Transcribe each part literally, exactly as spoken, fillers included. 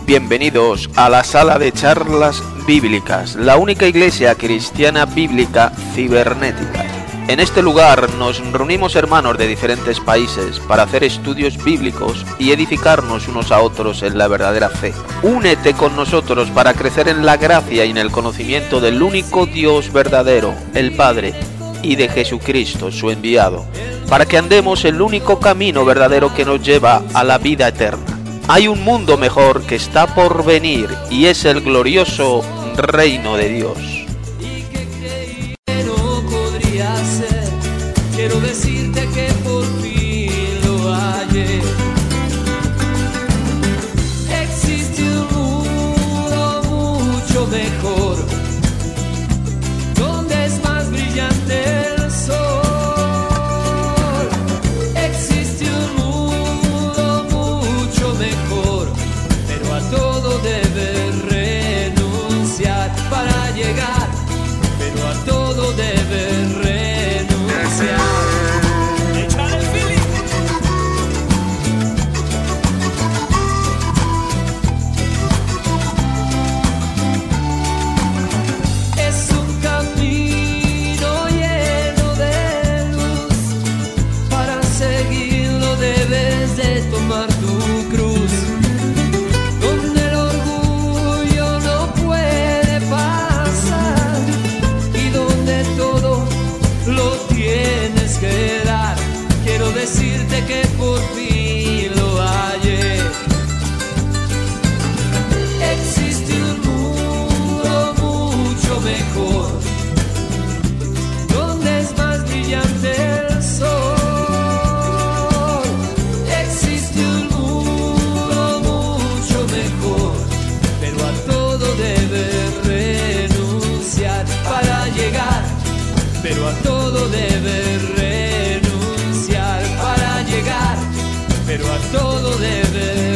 Bienvenidos a la sala de charlas bíblicas, la única iglesia cristiana bíblica cibernética. En este lugar nos reunimos hermanos de diferentes países para hacer estudios bíblicos y edificarnos unos a otros en la verdadera fe. Únete con nosotros para crecer en la gracia y en el conocimiento del único Dios verdadero, el Padre, y de Jesucristo, su enviado, para que andemos el único camino verdadero que nos lleva a la vida eterna. Hay un mundo mejor que está por venir y es el glorioso reino de Dios. Quiero decirte que por fin lo hallé. Existe un mundo mucho mejor, donde es más brillante el sol. Existe un mundo mucho mejor, pero a todo debes renunciar para llegar, pero a todo debes renunciar. Decirte que por fin lo hallé. Existe un mundo mucho mejor, donde es más brillante el sol. Existe un mundo mucho mejor, pero a todo debes renunciar para llegar, pero a todo debes renunciar. Pero a todo debe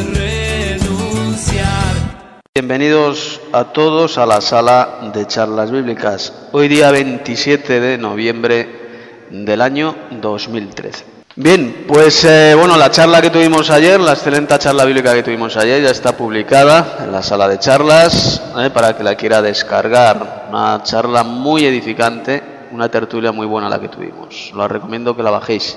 renunciar. Bienvenidos a todos a la sala de charlas bíblicas. Hoy día veintisiete de noviembre del año dos mil trece. Bien, pues eh, bueno, la charla que tuvimos ayer, la excelente charla bíblica que tuvimos ayer, ya está publicada en la sala de charlas eh, para que la quiera descargar. Una charla muy edificante, una tertulia muy buena la que tuvimos. Os recomiendo que la bajéis.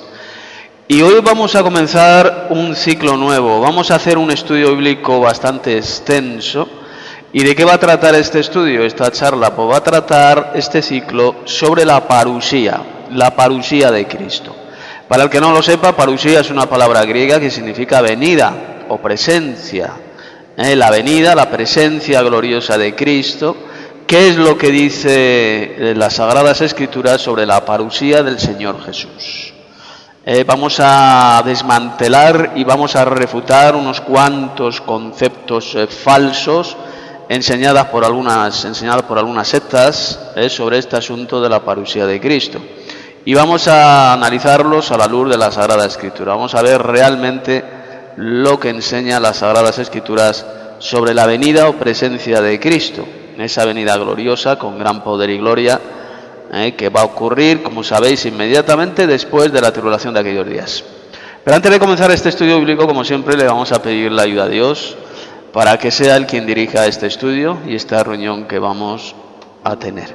Y hoy vamos a comenzar un ciclo nuevo, vamos a hacer un estudio bíblico bastante extenso. ¿Y de qué va a tratar este estudio, esta charla? Pues va a tratar este ciclo sobre la parusía, la parusía de Cristo. Para el que no lo sepa, parusía es una palabra griega que significa venida o presencia. ¿Eh? La venida, la presencia gloriosa de Cristo. ¿Qué es lo que dice las Sagradas Escrituras sobre la parusía del Señor Jesús? Eh, vamos a desmantelar y vamos a refutar unos cuantos conceptos eh, falsos enseñadas por algunas, enseñados por algunas sectas eh, sobre este asunto de la parusía de Cristo. Y vamos a analizarlos a la luz de la Sagrada Escritura. Vamos a ver realmente lo que enseñan las Sagradas Escrituras sobre la venida o presencia de Cristo, esa venida gloriosa con gran poder y gloria, Eh, que va a ocurrir, como sabéis, inmediatamente después de la tribulación de aquellos días. Pero antes de comenzar este estudio bíblico, como siempre, le vamos a pedir la ayuda a Dios para que sea Él quien dirija este estudio y esta reunión que vamos a tener.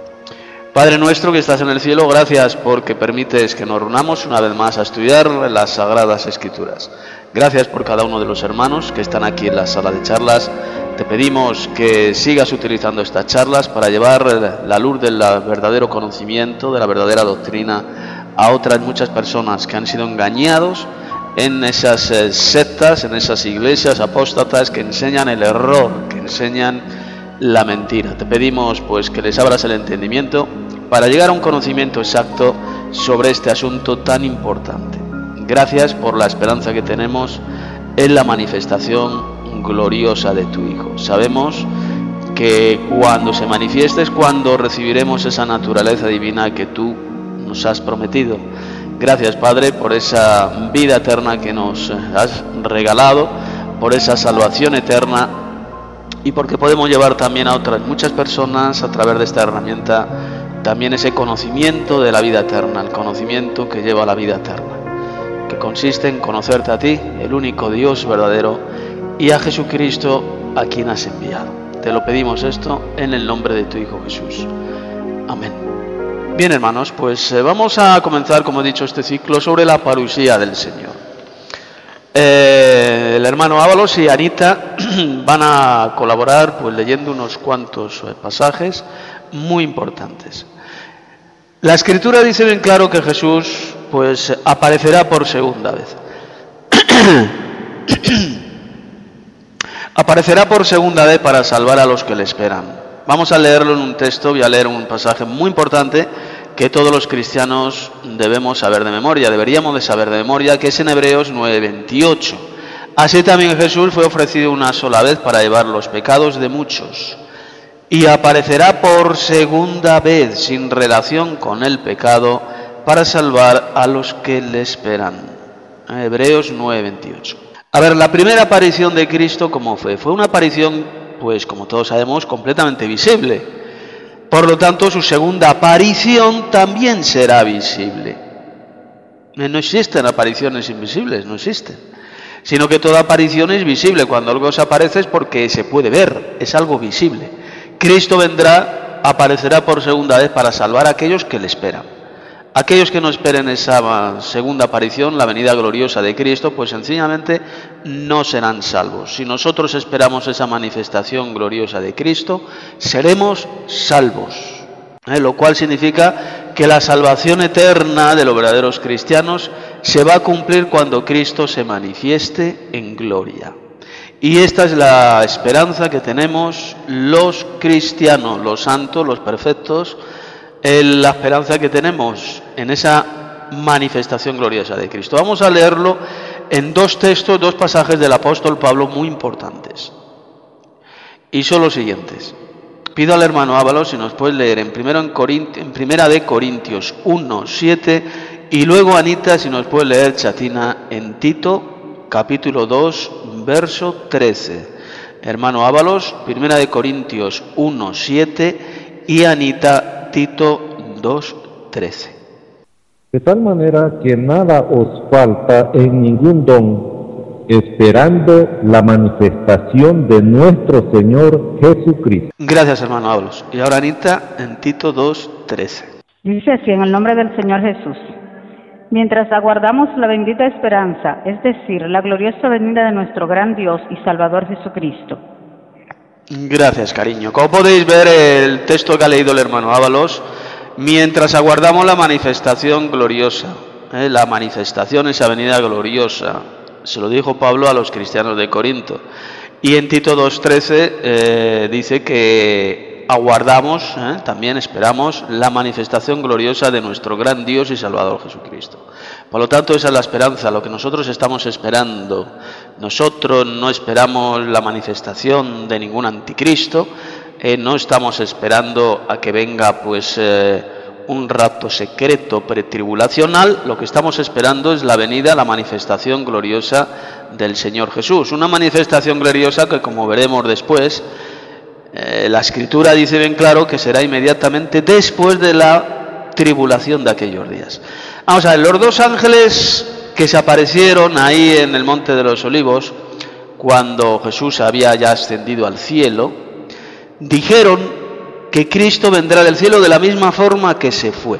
Padre nuestro que estás en el cielo, gracias porque permites que nos reunamos una vez más a estudiar las Sagradas Escrituras. Gracias por cada uno de los hermanos que están aquí en la sala de charlas. Te pedimos que sigas utilizando estas charlas para llevar la luz del verdadero conocimiento, de la verdadera doctrina a otras muchas personas que han sido engañados en esas eh, sectas, en esas iglesias apóstatas que enseñan el error, que enseñan la mentira. Te pedimos pues que les abras el entendimiento para llegar a un conocimiento exacto sobre este asunto tan importante. Gracias por la esperanza que tenemos en la manifestación gloriosa de tu Hijo. Sabemos que cuando se manifieste es cuando recibiremos esa naturaleza divina que tú nos has prometido. Gracias, Padre, por esa vida eterna que nos has regalado, por esa salvación eterna y porque podemos llevar también a otras muchas personas a través de esta herramienta también ese conocimiento de la vida eterna, el conocimiento que lleva a la vida eterna, que consiste en conocerte a ti, el único Dios verdadero, y a Jesucristo, a quien has enviado. Te lo pedimos esto en el nombre de tu Hijo Jesús. Amén. Bien, hermanos, pues eh, vamos a comenzar, como he dicho, este ciclo sobre la parusía del Señor. Eh, el hermano Ábalos y Anita van a colaborar pues leyendo unos cuantos eh, pasajes muy importantes. La Escritura dice bien claro que Jesús pues aparecerá por segunda vez. Aparecerá por segunda vez para salvar a los que le esperan. Vamos a leerlo en un texto, voy a leer un pasaje muy importante que todos los cristianos debemos saber de memoria, deberíamos de saber de memoria, que es en Hebreos nueve veintiocho. Así también Jesús fue ofrecido una sola vez para llevar los pecados de muchos, y aparecerá por segunda vez sin relación con el pecado para salvar a los que le esperan. Hebreos nueve veintiocho. A ver, la primera aparición de Cristo, ¿cómo fue? Fue una aparición, pues como todos sabemos, completamente visible. Por lo tanto, su segunda aparición también será visible. No existen apariciones invisibles, no existen. Sino que toda aparición es visible. Cuando algo se aparece es porque se puede ver, es algo visible. Cristo vendrá, aparecerá por segunda vez para salvar a aquellos que le esperan. Aquellos que no esperen esa segunda aparición, la venida gloriosa de Cristo, pues sencillamente no serán salvos. Si nosotros esperamos esa manifestación gloriosa de Cristo, seremos salvos. ¿Eh? Lo cual significa que la salvación eterna de los verdaderos cristianos se va a cumplir cuando Cristo se manifieste en gloria. Y esta es la esperanza que tenemos los cristianos, los santos, los perfectos, la esperanza que tenemos en esa manifestación gloriosa de Cristo. Vamos a leerlo en dos textos, dos pasajes del apóstol Pablo muy importantes. Y son los siguientes. Pido al hermano Ábalos si nos puede leer en, primero en, Corint, en Primera de Corintios uno, siete, y luego Anita si nos puede leer Chatina en Tito, capítulo dos, verso trece. Hermano Ábalos, Primera de Corintios uno, siete, y Anita Tito dos, trece. De tal manera que nada os falta en ningún don, esperando la manifestación de nuestro Señor Jesucristo. Gracias, hermano Ábalos. Y ahora Anita en Tito dos, trece. Dice así en el nombre del Señor Jesús. Mientras aguardamos la bendita esperanza, es decir, la gloriosa venida de nuestro gran Dios y Salvador Jesucristo. Gracias, cariño. Como podéis ver, el texto que ha leído el hermano Ábalos, mientras aguardamos la manifestación gloriosa, ¿eh? la manifestación, esa venida gloriosa, se lo dijo Pablo a los cristianos de Corinto. Y en Tito dos, trece eh, dice que aguardamos, ¿eh? también esperamos la manifestación gloriosa de nuestro gran Dios y Salvador Jesucristo. Por lo tanto, esa es la esperanza, lo que nosotros estamos esperando. Nosotros no esperamos la manifestación de ningún anticristo, eh, no estamos esperando a que venga pues eh, un rapto secreto pretribulacional. Lo que estamos esperando es la venida, la manifestación gloriosa del Señor Jesús. Una manifestación gloriosa que, como veremos después, eh, la Escritura dice bien claro que será inmediatamente después de la tribulación de aquellos días. Vamos a ver, los dos ángeles que se aparecieron ahí en el Monte de los Olivos, cuando Jesús había ya ascendido al cielo, dijeron que Cristo vendrá del cielo de la misma forma que se fue.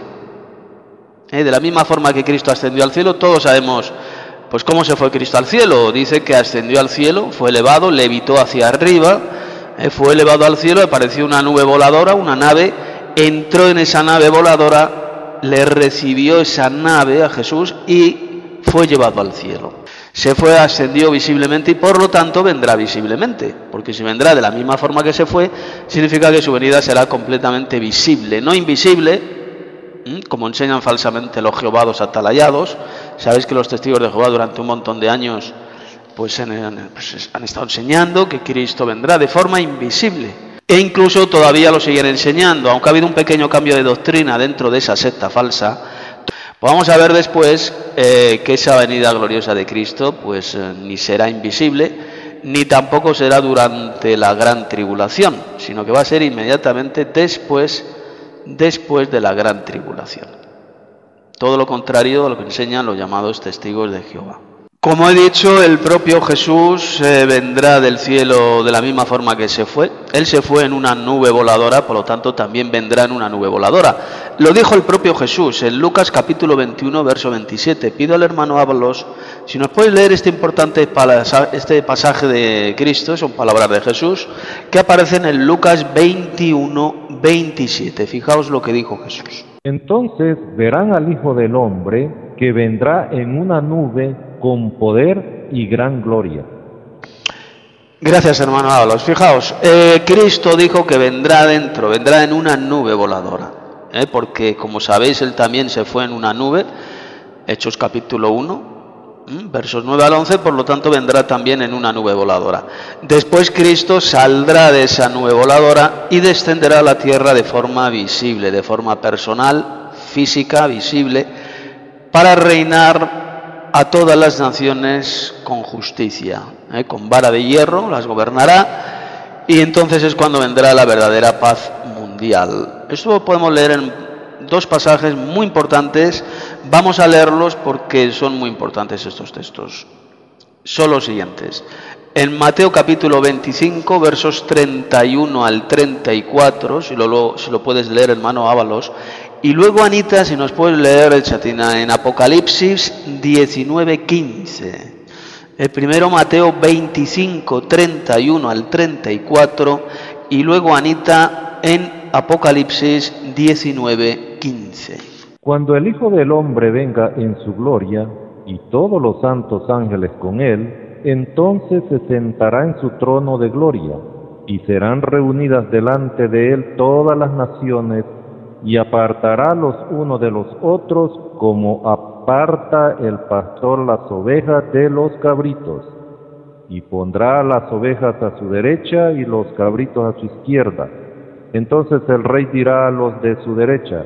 ¿Eh? De la misma forma que Cristo ascendió al cielo, todos sabemos pues cómo se fue Cristo al cielo. Dice que ascendió al cielo, fue elevado, levitó hacia arriba, eh, fue elevado al cielo, apareció una nube voladora, una nave, entró en esa nave voladora, le recibió esa nave a Jesús y fue llevado al cielo. Se fue, ascendió visiblemente y por lo tanto vendrá visiblemente, porque si vendrá de la misma forma que se fue, significa que su venida será completamente visible, no invisible, como enseñan falsamente los jehovados atalayados. Sabéis que los testigos de Jehová durante un montón de años pues, en, pues han estado enseñando que Cristo vendrá de forma invisible. E incluso todavía lo siguen enseñando, aunque ha habido un pequeño cambio de doctrina dentro de esa secta falsa. Pues vamos a ver después eh, que esa venida gloriosa de Cristo pues eh, ni será invisible, ni tampoco será durante la gran tribulación, sino que va a ser inmediatamente después, después de la gran tribulación. Todo lo contrario a lo que enseñan los llamados testigos de Jehová. Como he dicho, el propio Jesús eh, vendrá del cielo de la misma forma que se fue. Él se fue en una nube voladora, por lo tanto también vendrá en una nube voladora. Lo dijo el propio Jesús en Lucas capítulo veintiuno, verso veintisiete. Pido al hermano Ábalos, si nos puedes leer este importante este pasaje de Cristo, son palabras de Jesús, que aparecen en Lucas veintiuno, veintisiete. Fijaos lo que dijo Jesús. Entonces verán al Hijo del Hombre que vendrá en una nube con poder y gran gloria. Gracias, hermano Ábalos. Fijaos, eh, Cristo dijo que vendrá dentro, vendrá en una nube voladora, ¿eh? porque como sabéis, Él también se fue en una nube, Hechos capítulo uno, ¿eh? versos nueve al once, por lo tanto vendrá también en una nube voladora. Después Cristo saldrá de esa nube voladora y descenderá a la tierra de forma visible, de forma personal, física, visible, para reinar a todas las naciones con justicia, ¿eh? con vara de hierro las gobernará, y entonces es cuando vendrá la verdadera paz mundial. Esto lo podemos leer en dos pasajes muy importantes. Vamos a leerlos porque son muy importantes estos textos. Son los siguientes. En Mateo capítulo veinticinco, versos treinta y uno al treinta y cuatro, si lo, lo, si lo puedes leer, hermano Ábalos. Y luego, Anita, si nos puedes leer, chatina, en Apocalipsis diecinueve, quince. El primero, Mateo veinticinco, treinta y uno al treinta y cuatro. Y luego, Anita, en Apocalipsis diecinueve, quince. Cuando el Hijo del Hombre venga en su gloria, y todos los santos ángeles con él, entonces se sentará en su trono de gloria, y serán reunidas delante de él todas las naciones, y apartará los unos de los otros como aparta el pastor las ovejas de los cabritos, y pondrá las ovejas a su derecha y los cabritos a su izquierda. Entonces el rey dirá a los de su derecha: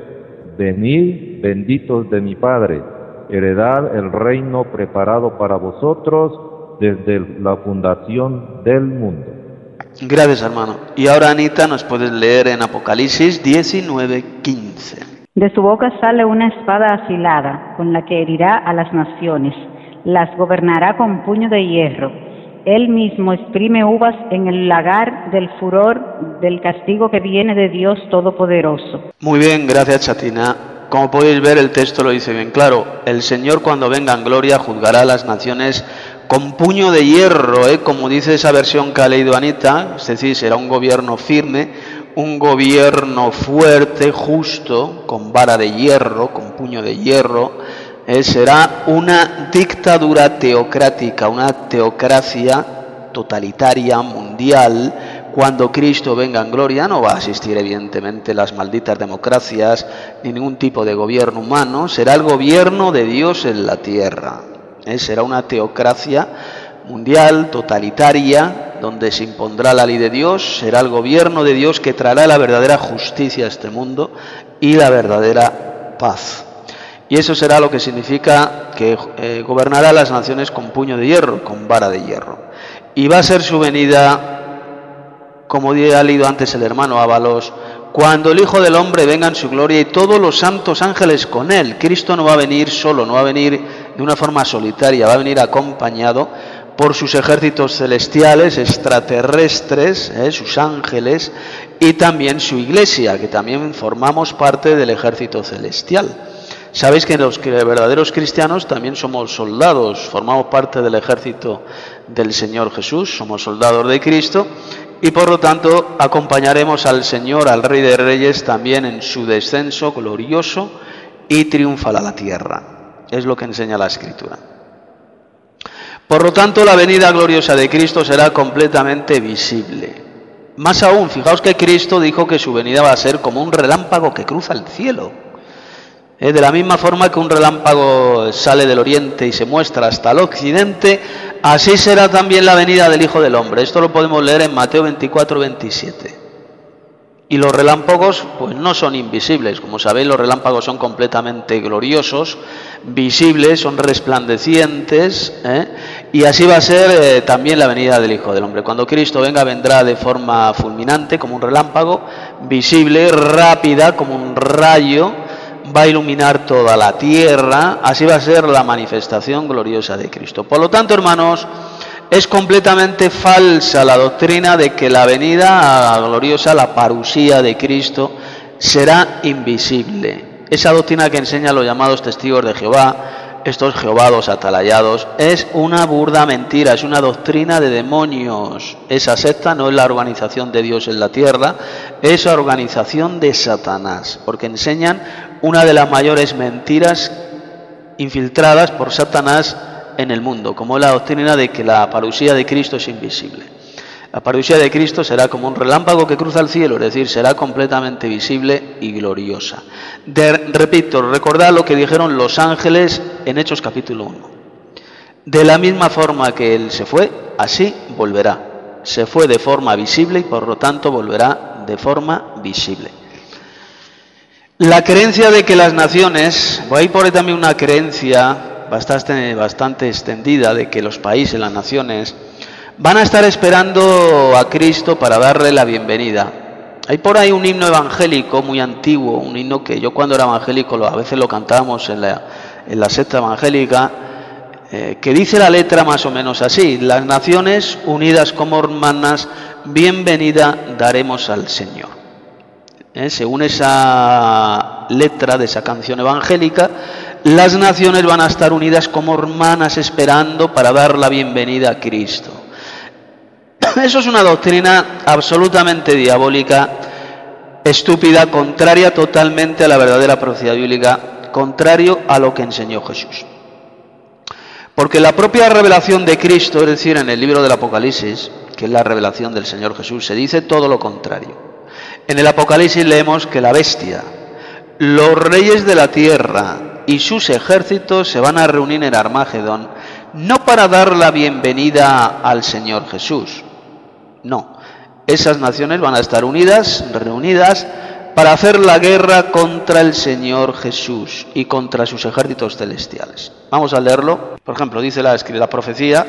venid, benditos de mi Padre, heredad el reino preparado para vosotros desde la fundación del mundo. Gracias, hermano. Y ahora, Anita, nos puedes leer en Apocalipsis diecinueve, quince. De su boca sale una espada afilada, con la que herirá a las naciones, las gobernará con puño de hierro. Él mismo exprime uvas en el lagar del furor del castigo que viene de Dios Todopoderoso. Muy bien, gracias, chatina. Como podéis ver, el texto lo dice bien claro. El Señor, cuando venga en gloria, juzgará a las naciones con puño de hierro, ¿eh? como dice esa versión que ha leído Anita, es decir, será un gobierno firme, un gobierno fuerte, justo, con vara de hierro, con puño de hierro, ¿eh? será una dictadura teocrática, una teocracia totalitaria, mundial. Cuando Cristo venga en gloria no va a existir evidentemente las malditas democracias, ni ningún tipo de gobierno humano, será el gobierno de Dios en la tierra. ¿Eh? Será una teocracia mundial, totalitaria, donde se impondrá la ley de Dios, será el gobierno de Dios que traerá la verdadera justicia a este mundo y la verdadera paz. Y eso será lo que significa que eh, gobernará las naciones con puño de hierro, con vara de hierro. Y va a ser su venida, como ha leído antes el hermano Ábalos, cuando el Hijo del Hombre venga en su gloria y todos los santos ángeles con él. Cristo no va a venir solo, no va a venir de una forma solitaria, va a venir acompañado por sus ejércitos celestiales, extraterrestres, eh, sus ángeles, y también su iglesia, que también formamos parte del ejército celestial. Sabéis que los verdaderos cristianos también somos soldados, formamos parte del ejército del Señor Jesús, somos soldados de Cristo, y por lo tanto acompañaremos al Señor, al Rey de Reyes, también en su descenso glorioso y triunfal a la tierra. Es lo que enseña la Escritura. Por lo tanto, la venida gloriosa de Cristo será completamente visible. Más aún, fijaos que Cristo dijo que su venida va a ser como un relámpago que cruza el cielo. Eh, de la misma forma que un relámpago sale del oriente y se muestra hasta el occidente, así será también la venida del Hijo del Hombre. Esto lo podemos leer en Mateo veinticuatro, veintisiete. Y los relámpagos pues no son invisibles, como sabéis, los relámpagos son completamente gloriosos, visibles, son resplandecientes, ¿eh? y así va a ser eh, también la venida del Hijo del Hombre. Cuando Cristo venga, vendrá de forma fulminante, como un relámpago, visible, rápida, como un rayo, va a iluminar toda la tierra, así va a ser la manifestación gloriosa de Cristo. Por lo tanto, hermanos, es completamente falsa la doctrina de que la venida gloriosa, la parusía de Cristo, será invisible. Esa doctrina que enseñan los llamados testigos de Jehová, estos jehovados atalayados, es una burda mentira, es una doctrina de demonios. Esa secta no es la organización de Dios en la tierra, es la organización de Satanás, porque enseñan una de las mayores mentiras infiltradas por Satanás en el mundo, como la doctrina de que la parusía de Cristo es invisible. La parusía de Cristo será como un relámpago que cruza el cielo, es decir, será completamente visible y gloriosa. De, repito, recordad lo que dijeron los ángeles en Hechos capítulo uno. De la misma forma que Él se fue, así volverá. Se fue de forma visible y por lo tanto volverá de forma visible. La creencia de que las naciones, hay por ahí también una creencia bastante, bastante extendida de que los países, las naciones, van a estar esperando a Cristo para darle la bienvenida. Hay por ahí un himno evangélico muy antiguo, un himno que yo cuando era evangélico a veces lo cantábamos en la, en la secta evangélica, eh, que dice la letra más o menos así: las naciones unidas como hermanas, bienvenida daremos al Señor. Eh, según esa letra de esa canción evangélica, las naciones van a estar unidas como hermanas esperando para dar la bienvenida a Cristo. Eso es una doctrina absolutamente diabólica, estúpida, contraria totalmente a la verdadera profecía bíblica, contrario a lo que enseñó Jesús. Porque la propia revelación de Cristo, es decir, en el libro del Apocalipsis, que es la revelación del Señor Jesús, se dice todo lo contrario. En el Apocalipsis leemos que la bestia, los reyes de la tierra y sus ejércitos se van a reunir en Armagedón, no para dar la bienvenida al Señor Jesús. No, esas naciones van a estar unidas, reunidas, para hacer la guerra contra el Señor Jesús y contra sus ejércitos celestiales. Vamos a leerlo. Por ejemplo, dice la, la profecía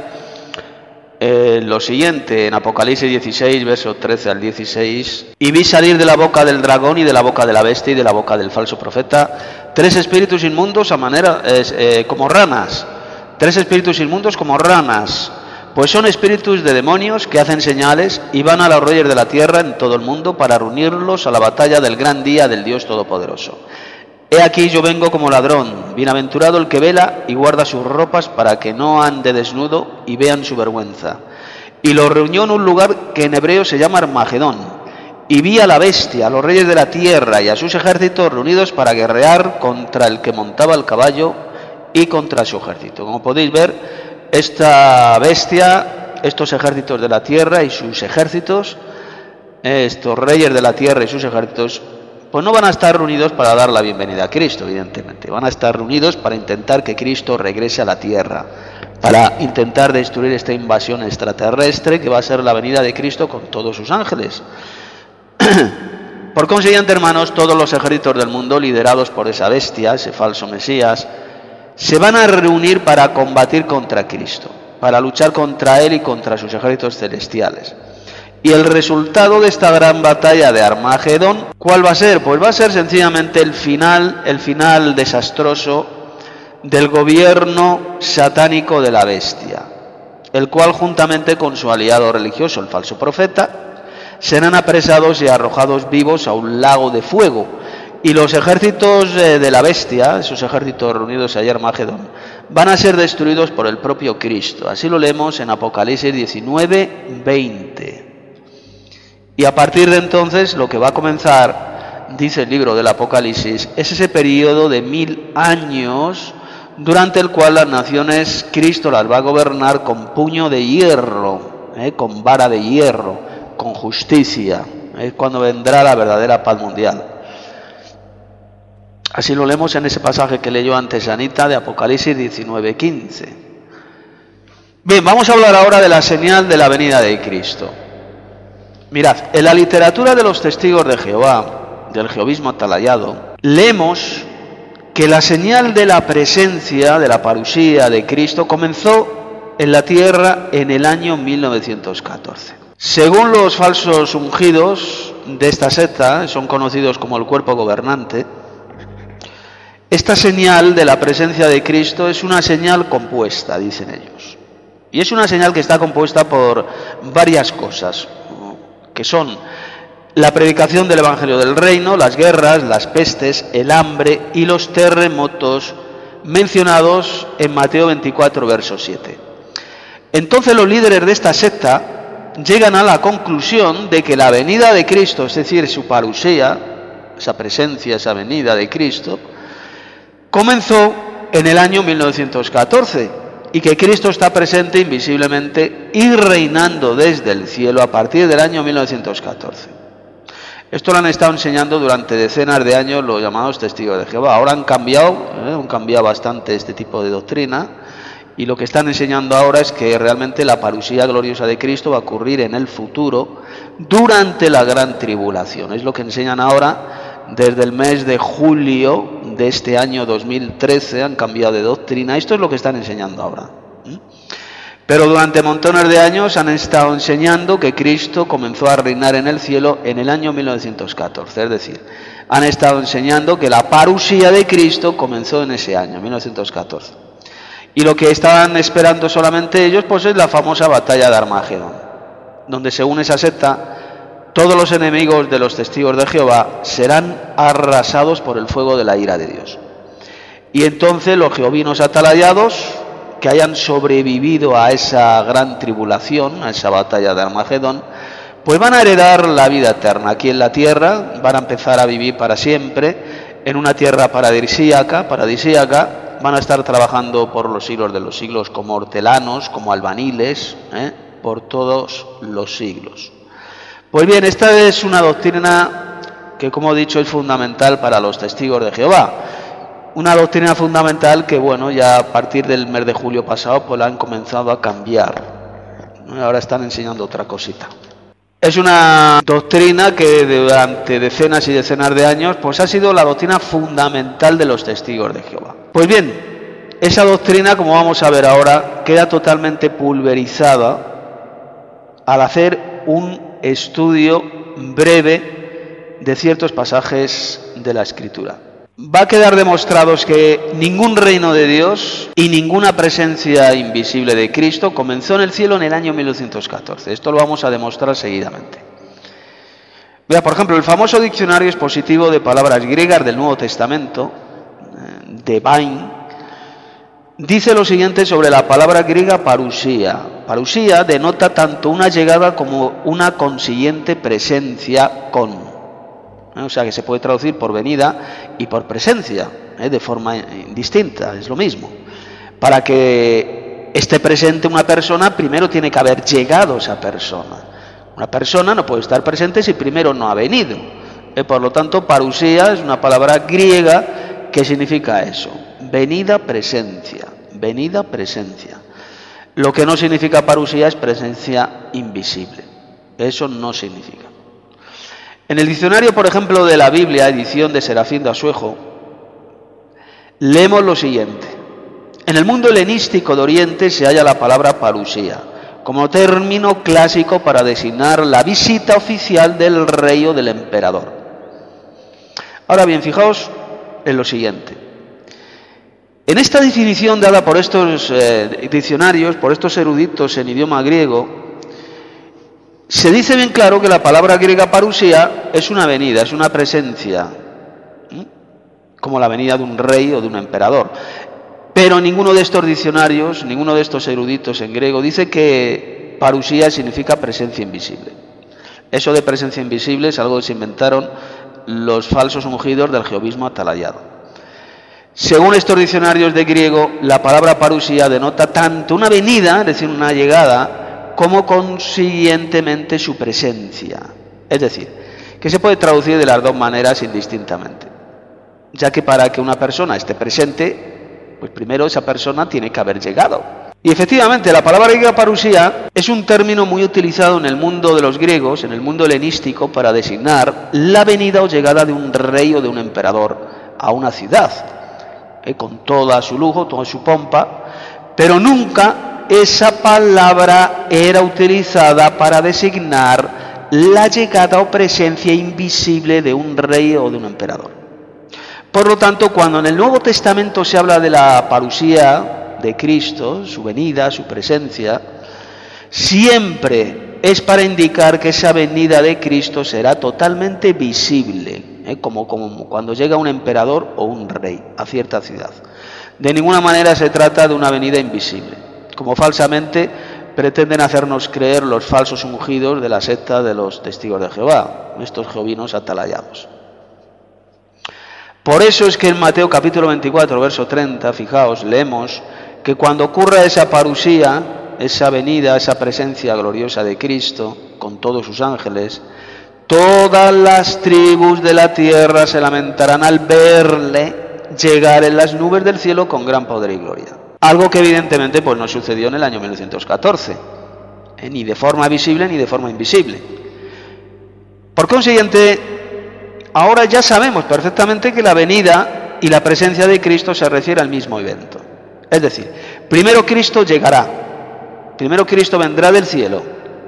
eh, lo siguiente en Apocalipsis dieciséis, versos trece al dieciséis. Y vi salir de la boca del dragón y de la boca de la bestia y de la boca del falso profeta tres espíritus inmundos a manera eh, eh, como ranas. Tres espíritus inmundos como ranas. Pues son espíritus de demonios que hacen señales y van a los reyes de la tierra en todo el mundo para reunirlos a la batalla del gran día del Dios Todopoderoso. He aquí yo vengo como ladrón, bienaventurado el que vela y guarda sus ropas para que no ande desnudo y vean su vergüenza. Y los reunió en un lugar que en hebreo se llama Armagedón. Y vi a la bestia, a los reyes de la tierra y a sus ejércitos reunidos para guerrear contra el que montaba el caballo y contra su ejército. Como podéis ver, esta bestia, estos ejércitos de la tierra y sus ejércitos, estos reyes de la tierra y sus ejércitos, pues no van a estar reunidos para dar la bienvenida a Cristo, evidentemente. Van a estar reunidos para intentar que Cristo regrese a la tierra, para intentar destruir esta invasión extraterrestre que va a ser la venida de Cristo con todos sus ángeles. Por consiguiente, hermanos, todos los ejércitos del mundo, liderados por esa bestia, ese falso Mesías, se van a reunir para combatir contra Cristo, para luchar contra Él y contra sus ejércitos celestiales. Y el resultado de esta gran batalla de Armagedón, ¿cuál va a ser? Pues va a ser sencillamente el final, el final desastroso del gobierno satánico de la bestia, el cual juntamente con su aliado religioso, el falso profeta, serán apresados y arrojados vivos a un lago de fuego. Y los ejércitos de la bestia, esos ejércitos reunidos allá en Armagedón, van a ser destruidos por el propio Cristo. Así lo leemos en Apocalipsis diecinueve, veinte. Y a partir de entonces lo que va a comenzar, dice el libro del Apocalipsis, es ese periodo de mil años durante el cual las naciones Cristo las va a gobernar con puño de hierro, eh, con vara de hierro, con justicia. Es cuando vendrá la verdadera paz mundial. Así lo leemos en ese pasaje que leyó antes Anita de Apocalipsis diecinueve, quince. Bien, vamos a hablar ahora de la señal de la venida de Cristo. Mirad, en la literatura de los testigos de Jehová, del jehovismo atalayado, leemos que la señal de la presencia, de la parusía de Cristo, comenzó en la tierra en el año mil novecientos catorce. Según los falsos ungidos de esta secta, son conocidos como el cuerpo gobernante, Esta señal de la presencia de Cristo es una señal compuesta, dicen ellos. Y es una señal que está compuesta por varias cosas, que son la predicación del Evangelio del Reino, las guerras, las pestes, el hambre y los terremotos mencionados en Mateo veinticuatro, verso siete. Entonces los líderes de esta secta llegan a la conclusión de que la venida de Cristo, es decir, su parusía, esa presencia, esa venida de Cristo, comenzó en el año mil novecientos catorce y que Cristo está presente invisiblemente y reinando desde el cielo a partir del año mil novecientos catorce. Esto lo han estado enseñando durante decenas de años los llamados testigos de Jehová. Ahora han cambiado, ¿eh? han cambiado bastante este tipo de doctrina, y lo que están enseñando ahora es que realmente la parusía gloriosa de Cristo va a ocurrir en el futuro durante la gran tribulación. Es lo que enseñan ahora desde el mes de julio de este año dos mil trece, han cambiado de doctrina. Esto es lo que están enseñando ahora. Pero durante montones de años han estado enseñando que Cristo comenzó a reinar en el cielo en el año mil novecientos catorce. Es decir, han estado enseñando que la parusía de Cristo comenzó en ese año, mil novecientos catorce. Y lo que estaban esperando solamente ellos, pues es la famosa batalla de Armagedón, donde según esa secta, todos los enemigos de los testigos de Jehová serán arrasados por el fuego de la ira de Dios. Y entonces los jehovinos atalayados, que hayan sobrevivido a esa gran tribulación, a esa batalla de Armagedón, pues van a heredar la vida eterna aquí en la tierra, van a empezar a vivir para siempre en una tierra paradisíaca, paradisíaca, van a estar trabajando por los siglos de los siglos como hortelanos, como albaniles, ¿eh? por todos los siglos. Pues bien, esta es una doctrina que, como he dicho, es fundamental para los testigos de Jehová. Una doctrina fundamental que, bueno, ya a partir del mes de julio pasado, pues la han comenzado a cambiar. Ahora están enseñando otra cosita. Es una doctrina que durante decenas y decenas de años, pues ha sido la doctrina fundamental de los testigos de Jehová. Pues bien, esa doctrina, como vamos a ver ahora, queda totalmente pulverizada al hacer un estudio breve de ciertos pasajes de la Escritura. Va a quedar demostrados que ningún reino de Dios y ninguna presencia invisible de Cristo comenzó en el cielo en el año mil novecientos catorce. Esto lo vamos a demostrar seguidamente. Vea, por ejemplo, el famoso diccionario expositivo de palabras griegas del Nuevo Testamento, de Bain, dice lo siguiente sobre la palabra griega parusía. Parusía denota tanto una llegada como una consiguiente presencia con. O sea que se puede traducir por venida y por presencia, ¿eh? de forma distinta, es lo mismo. Para que esté presente una persona, primero tiene que haber llegado esa persona. Una persona no puede estar presente si primero no ha venido. ¿eh? Por lo tanto, parusía es una palabra griega que significa eso, venida, presencia, venida, presencia. Lo que no significa parusía es presencia invisible. Eso no significa. En el diccionario, por ejemplo, de la Biblia, edición de Serafín de Asuejo, leemos lo siguiente. En el mundo helenístico de Oriente se halla la palabra parusía, como término clásico para designar la visita oficial del rey o del emperador. Ahora bien, fijaos en lo siguiente. En esta definición dada por estos eh, diccionarios, por estos eruditos en idioma griego, se dice bien claro que la palabra griega parusía es una venida, es una presencia, ¿sí? como la venida de un rey o de un emperador. Pero ninguno de estos diccionarios, ninguno de estos eruditos en griego dice que parusía significa presencia invisible. Eso de presencia invisible es algo que se inventaron los falsos ungidos del jehovismo atalayado. Según estos diccionarios de griego, la palabra parusía denota tanto una venida, es decir, una llegada, como consiguientemente su presencia. Es decir, que se puede traducir de las dos maneras indistintamente, ya que para que una persona esté presente, pues primero esa persona tiene que haber llegado. Y efectivamente, la palabra griega parusía es un término muy utilizado en el mundo de los griegos, en el mundo helenístico, para designar la venida o llegada de un rey o de un emperador a una ciudad, eh, con toda su lujo, toda su pompa, pero nunca esa palabra era utilizada para designar la llegada o presencia invisible de un rey o de un emperador. Por lo tanto, cuando en el Nuevo Testamento se habla de la parusía de Cristo, su venida, su presencia, siempre es para indicar que esa venida de Cristo será totalmente visible, ¿eh? como, como cuando llega un emperador o un rey a cierta ciudad. De ninguna manera se trata de una venida invisible, como falsamente pretenden hacernos creer los falsos ungidos de la secta de los testigos de Jehová, estos jehovinos atalayados. Por eso es que en Mateo capítulo veinticuatro, verso treinta, fijaos, leemos que cuando ocurra esa parusía, esa venida, esa presencia gloriosa de Cristo con todos sus ángeles, todas las tribus de la tierra se lamentarán al verle llegar en las nubes del cielo con gran poder y gloria. Algo que evidentemente pues no sucedió en el año mil novecientos catorce, eh, ni de forma visible ni de forma invisible. Por consiguiente, ahora ya sabemos perfectamente que la venida y la presencia de Cristo se refiere al mismo evento. Es decir, primero Cristo llegará, primero Cristo vendrá del cielo,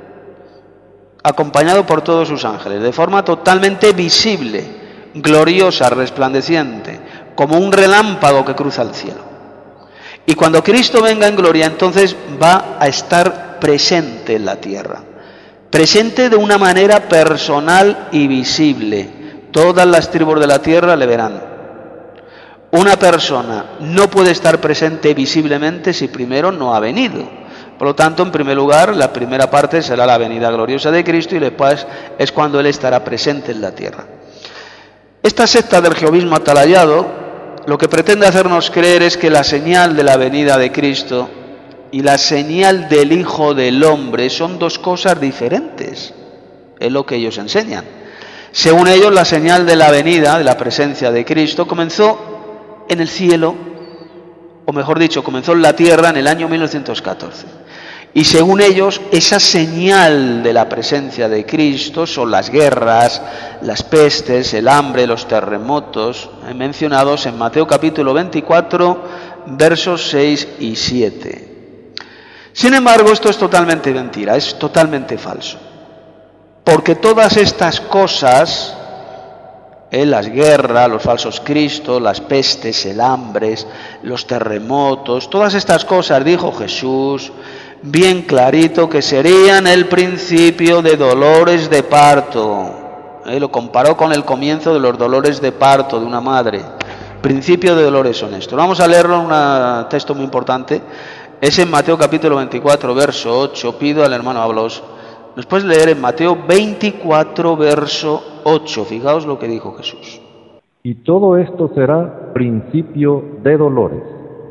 acompañado por todos sus ángeles, de forma totalmente visible, gloriosa, resplandeciente, como un relámpago que cruza el cielo. Y cuando Cristo venga en gloria, entonces va a estar presente en la tierra, presente de una manera personal y visible. Todas las tribus de la tierra le verán. Una persona no puede estar presente visiblemente si primero no ha venido. Por lo tanto, en primer lugar, la primera parte será la venida gloriosa de Cristo y después es cuando Él estará presente en la tierra. Esta secta del jehovismo atalayado lo que pretende hacernos creer es que la señal de la venida de Cristo y la señal del Hijo del Hombre son dos cosas diferentes. Es lo que ellos enseñan. Según ellos, la señal de la venida, de la presencia de Cristo, comenzó en el cielo, o mejor dicho, comenzó en la tierra en el año mil novecientos catorce. Y según ellos, esa señal de la presencia de Cristo son las guerras, las pestes, el hambre, los terremotos, mencionados en Mateo capítulo veinticuatro, versos seis y siete. Sin embargo, esto es totalmente mentira, es totalmente falso. Porque todas estas cosas, eh, las guerras, los falsos cristos, las pestes, el hambre, los terremotos, todas estas cosas, dijo Jesús, bien clarito, que serían el principio de dolores de parto. Eh, lo comparó con el comienzo de los dolores de parto de una madre. Principio de dolores son estos. Vamos a leerlo en un texto muy importante. Es en Mateo capítulo veinticuatro, verso ocho. Pido al hermano Ablos, nos puedes leer en Mateo veinticuatro, verso ocho. Fijaos lo que dijo Jesús. Y todo esto será principio de dolores.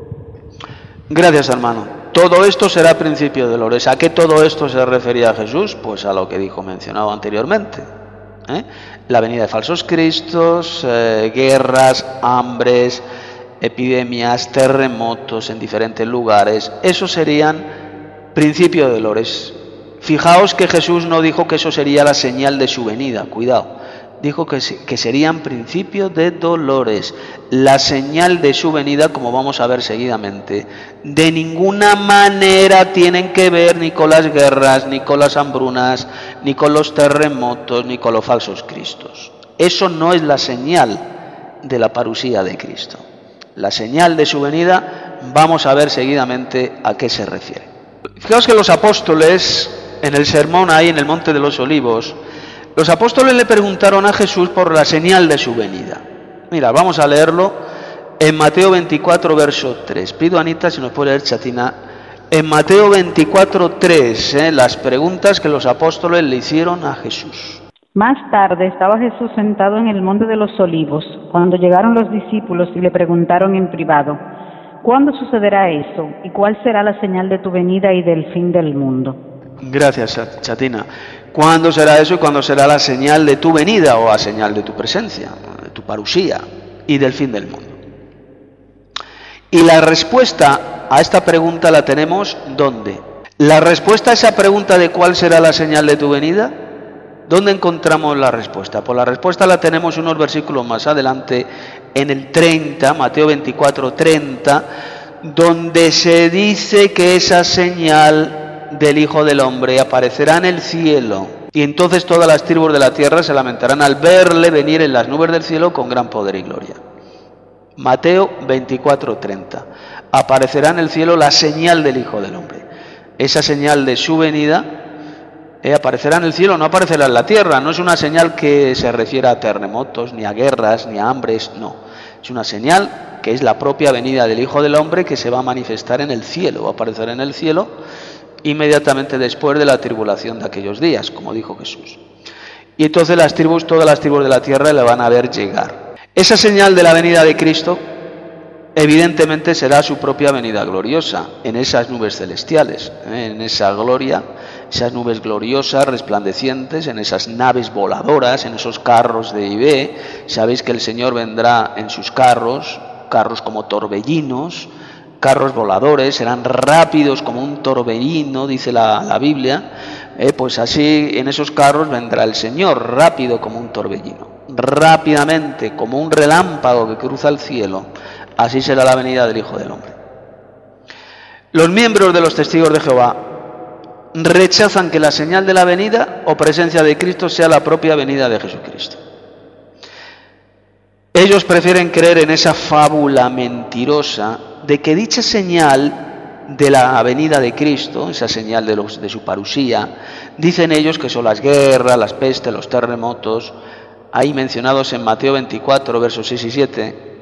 Gracias, hermano. Todo esto será principio de dolores. ¿A qué todo esto se refería Jesús? Pues a lo que dijo mencionado anteriormente. ¿Eh? La venida de falsos cristos, eh, guerras, hambres, epidemias, terremotos en diferentes lugares. Esos serían principio de dolores. Fijaos que Jesús no dijo que eso sería la señal de su venida. Cuidado. Dijo que, que serían principios de dolores. La señal de su venida, como vamos a ver seguidamente, de ninguna manera tienen que ver ni con las guerras, ni con las hambrunas, ni con los terremotos, ni con los falsos cristos. Eso no es la señal de la parusía de Cristo. La señal de su venida, vamos a ver seguidamente a qué se refiere. Fijaos que los apóstoles, en el sermón ahí en el Monte de los Olivos, los apóstoles le preguntaron a Jesús por la señal de su venida. Mira, vamos a leerlo en Mateo veinticuatro, verso tres. Pido a Anita si nos puede leer, Chatina. En Mateo veinticuatro, tres, eh, las preguntas que los apóstoles le hicieron a Jesús. Más tarde estaba Jesús sentado en el Monte de los Olivos, cuando llegaron los discípulos y le preguntaron en privado, ¿cuándo sucederá eso? ¿Y cuál será la señal de tu venida y del fin del mundo? Gracias, Chatina. ¿Cuándo será eso y cuándo será la señal de tu venida o la señal de tu presencia, de tu parusía y del fin del mundo? Y la respuesta a esta pregunta la tenemos ¿dónde? La respuesta a esa pregunta de cuál será la señal de tu venida, ¿dónde encontramos la respuesta? Pues la respuesta la tenemos unos versículos más adelante en el treinta, Mateo veinticuatro, treinta, donde se dice que esa señal del Hijo del Hombre aparecerá en el cielo, y entonces todas las tribus de la tierra se lamentarán al verle venir en las nubes del cielo con gran poder y gloria. Mateo veinticuatro treinta. Aparecerá en el cielo la señal del Hijo del Hombre. Esa señal de su venida eh, aparecerá en el cielo, no aparecerá en la tierra. No es una señal que se refiera a terremotos, ni a guerras, ni a hambres, no. Es una señal que es la propia venida del Hijo del Hombre, que se va a manifestar en el cielo, va a aparecer en el cielo inmediatamente después de la tribulación de aquellos días, como dijo Jesús. Y entonces las tribus, todas las tribus de la tierra le van a ver llegar. Esa señal de la venida de Cristo evidentemente será su propia venida gloriosa, en esas nubes celestiales, ¿eh? en esa gloria, esas nubes gloriosas, resplandecientes, en esas naves voladoras, en esos carros de Ivé. Sabéis que el Señor vendrá en sus carros, carros como torbellinos, carros voladores, serán rápidos como un torbellino, dice la, la Biblia. Eh, pues así en esos carros vendrá el Señor, rápido como un torbellino, rápidamente como un relámpago que cruza el cielo. Así será la venida del Hijo del Hombre. Los miembros de los testigos de Jehová rechazan que la señal de la venida o presencia de Cristo sea la propia venida de Jesucristo. Ellos prefieren creer en esa fábula mentirosa de que dicha señal de la venida de Cristo, esa señal de, los, de su parusía, dicen ellos que son las guerras, las pestes, los terremotos, ahí mencionados en Mateo veinticuatro, versos seis y siete.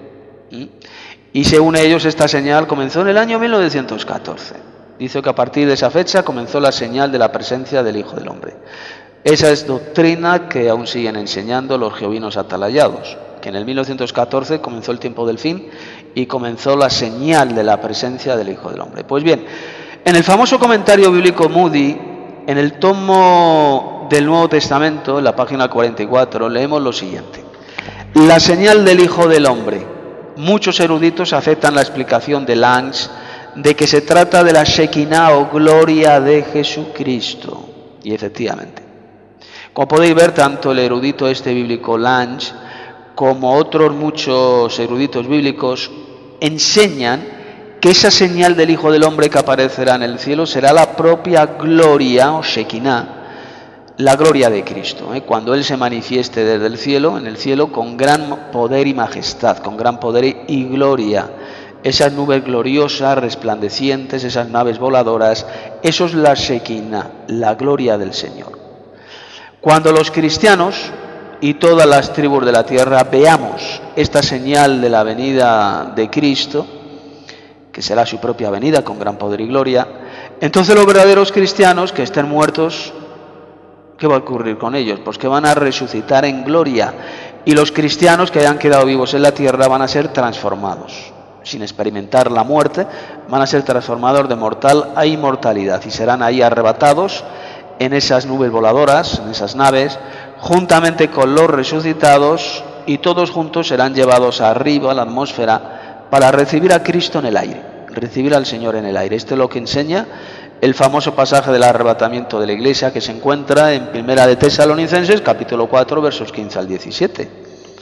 Y según ellos esta señal comenzó en el año mil novecientos catorce. Dice que a partir de esa fecha comenzó la señal de la presencia del Hijo del Hombre. Esa es doctrina que aún siguen enseñando los jehovinos atalayados, que en el mil novecientos catorce comenzó el tiempo del fin y comenzó la señal de la presencia del Hijo del Hombre. Pues bien, en el famoso comentario bíblico Moody, en el tomo del Nuevo Testamento, en la página cuarenta y cuatro, leemos lo siguiente: la señal del Hijo del Hombre. Muchos eruditos aceptan la explicación de Lange de que se trata de la Shekinah o gloria de Jesucristo. Y efectivamente, como podéis ver, tanto el erudito este bíblico Lange como otros muchos eruditos bíblicos enseñan que esa señal del Hijo del Hombre que aparecerá en el cielo será la propia gloria o Shekinah, la gloria de Cristo, ¿eh? cuando Él se manifieste desde el cielo, en el cielo, con gran poder y majestad, con gran poder y gloria. Esas nubes gloriosas, resplandecientes, esas naves voladoras, eso es la Shekinah, la gloria del Señor. Cuando los cristianos y todas las tribus de la tierra veamos esta señal de la venida de Cristo, que será su propia venida con gran poder y gloria, entonces los verdaderos cristianos que estén muertos, ¿qué va a ocurrir con ellos? Pues que van a resucitar en gloria, y los cristianos que hayan quedado vivos en la tierra van a ser transformados. Sin experimentar la muerte, van a ser transformados de mortal a inmortalidad y serán ahí arrebatados en esas nubes voladoras, en esas naves, juntamente con los resucitados, y todos juntos serán llevados arriba a la atmósfera para recibir a Cristo en el aire, recibir al Señor en el aire. Esto es lo que enseña el famoso pasaje del arrebatamiento de la iglesia que se encuentra en Primera de Tesalonicenses, capítulo cuatro, versos quince al diecisiete.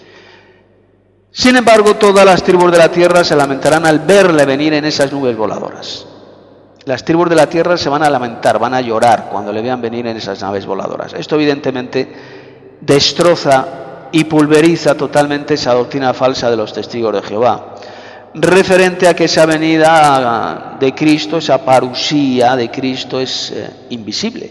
Sin embargo, todas las tribus de la tierra se lamentarán al verle venir en esas nubes voladoras. Las tribus de la tierra se van a lamentar, van a llorar cuando le vean venir en esas naves voladoras. Esto evidentemente destroza y pulveriza totalmente esa doctrina falsa de los testigos de Jehová, referente a que esa venida de Cristo, esa parusía de Cristo es eh, invisible.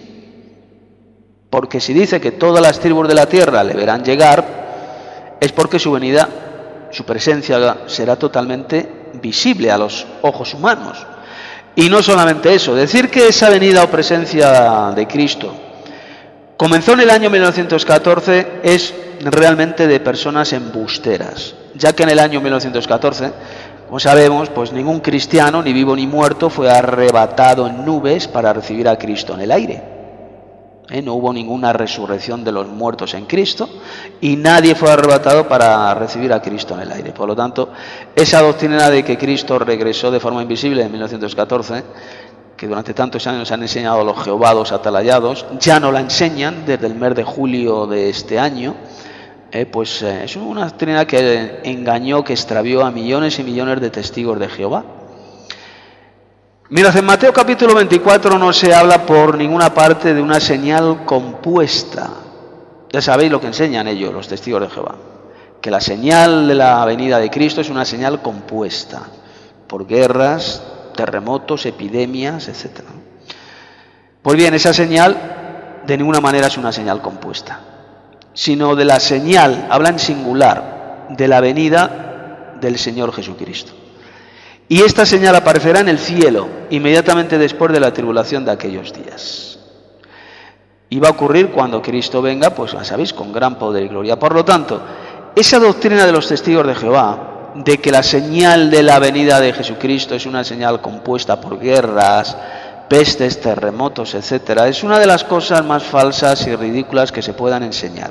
Porque si dice que todas las tribus de la tierra le verán llegar, es porque su venida, su presencia será totalmente visible a los ojos humanos. Y no solamente eso, decir que esa venida o presencia de Cristo comenzó en el año mil novecientos catorce es realmente de personas embusteras, ya que en el año mil novecientos catorce, como sabemos, pues ningún cristiano, ni vivo ni muerto, fue arrebatado en nubes para recibir a Cristo en el aire. ¿Eh? No hubo ninguna resurrección de los muertos en Cristo y nadie fue arrebatado para recibir a Cristo en el aire. Por lo tanto, esa doctrina de que Cristo regresó de forma invisible en mil novecientos catorce, que durante tantos años han enseñado los jehovados atalayados, ya no la enseñan desde el mes de julio de este año. Eh, pues eh, es una doctrina que engañó, que extravió a millones y millones de testigos de Jehová. Mirad, en Mateo capítulo veinticuatro no se habla por ninguna parte de una señal compuesta. Ya sabéis lo que enseñan ellos, los testigos de Jehová, que la señal de la venida de Cristo es una señal compuesta por guerras, terremotos, epidemias, etcétera. Pues bien, esa señal de ninguna manera es una señal compuesta, sino de la señal, habla en singular, de la venida del Señor Jesucristo. Y esta señal aparecerá en el cielo inmediatamente después de la tribulación de aquellos días. Y va a ocurrir cuando Cristo venga, pues ya sabéis, con gran poder y gloria. Por lo tanto, esa doctrina de los testigos de Jehová, de que la señal de la venida de Jesucristo es una señal compuesta por guerras, pestes, terremotos, etcétera, es una de las cosas más falsas y ridículas que se puedan enseñar.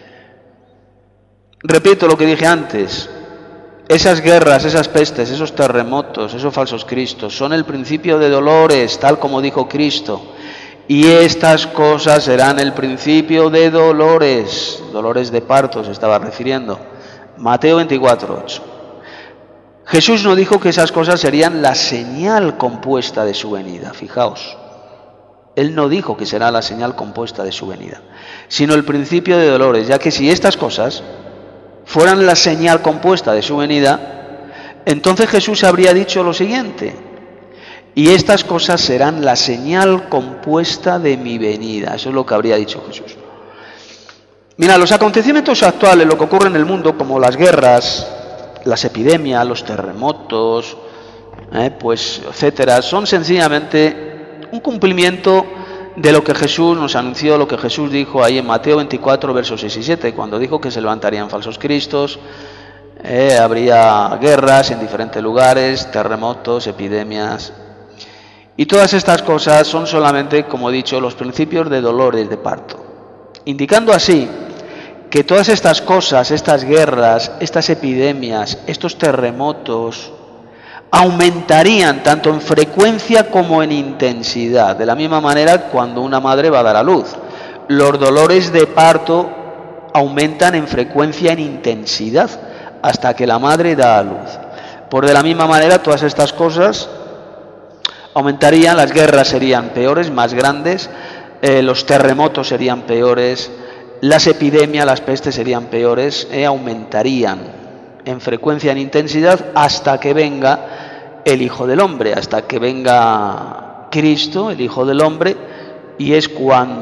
Repito lo que dije antes, esas guerras, esas pestes, esos terremotos, esos falsos cristos, son el principio de dolores, tal como dijo Cristo. Y estas cosas serán el principio de dolores, dolores de parto se estaba refiriendo. Mateo veinticuatro, ocho. Jesús no dijo que esas cosas serían la señal compuesta de su venida, fijaos. Él no dijo que será la señal compuesta de su venida, sino el principio de dolores, ya que si estas cosas fueran la señal compuesta de su venida, entonces Jesús habría dicho lo siguiente: y estas cosas serán la señal compuesta de mi venida. Eso es lo que habría dicho Jesús. Mira, los acontecimientos actuales, lo que ocurre en el mundo, como las guerras, las epidemias, los terremotos, eh, pues, etcétera, son sencillamente un cumplimiento de lo que Jesús nos anunció, lo que Jesús dijo ahí en Mateo veinticuatro, versos seis y siete, cuando dijo que se levantarían falsos cristos, eh, habría guerras en diferentes lugares, terremotos, epidemias. Y todas estas cosas son solamente, como he dicho, los principios de dolores de parto, indicando así que todas estas cosas, estas guerras, estas epidemias, estos terremotos, aumentarían tanto en frecuencia como en intensidad. De la misma manera, cuando una madre va a dar a luz, los dolores de parto aumentan en frecuencia, en intensidad, hasta que la madre da a luz. Por de la misma manera, todas estas cosas aumentarían, las guerras serían peores, más grandes, eh, los terremotos serían peores, las epidemias, las pestes serían peores, eh, aumentarían en frecuencia, en intensidad, hasta que venga el Hijo del Hombre, hasta que venga Cristo, el Hijo del Hombre, y es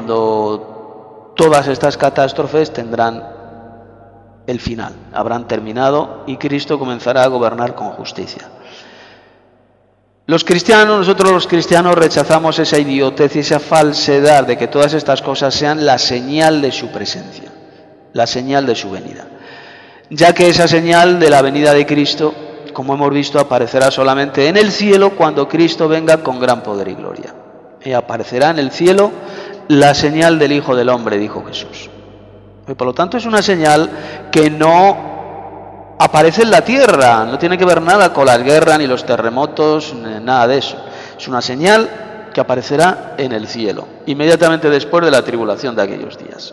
cuando todas estas catástrofes tendrán el final, habrán terminado y Cristo comenzará a gobernar con justicia. Los cristianos, nosotros los cristianos rechazamos esa idiotez y esa falsedad de que todas estas cosas sean la señal de su presencia, la señal de su venida, ya que esa señal de la venida de Cristo, como hemos visto, aparecerá solamente en el cielo cuando Cristo venga con gran poder y gloria. Y aparecerá en el cielo la señal del Hijo del Hombre, dijo Jesús. Y por lo tanto es una señal que no aparece en la tierra, no tiene que ver nada con las guerras ni los terremotos, nada de eso. Es una señal que aparecerá en el cielo, inmediatamente después de la tribulación de aquellos días.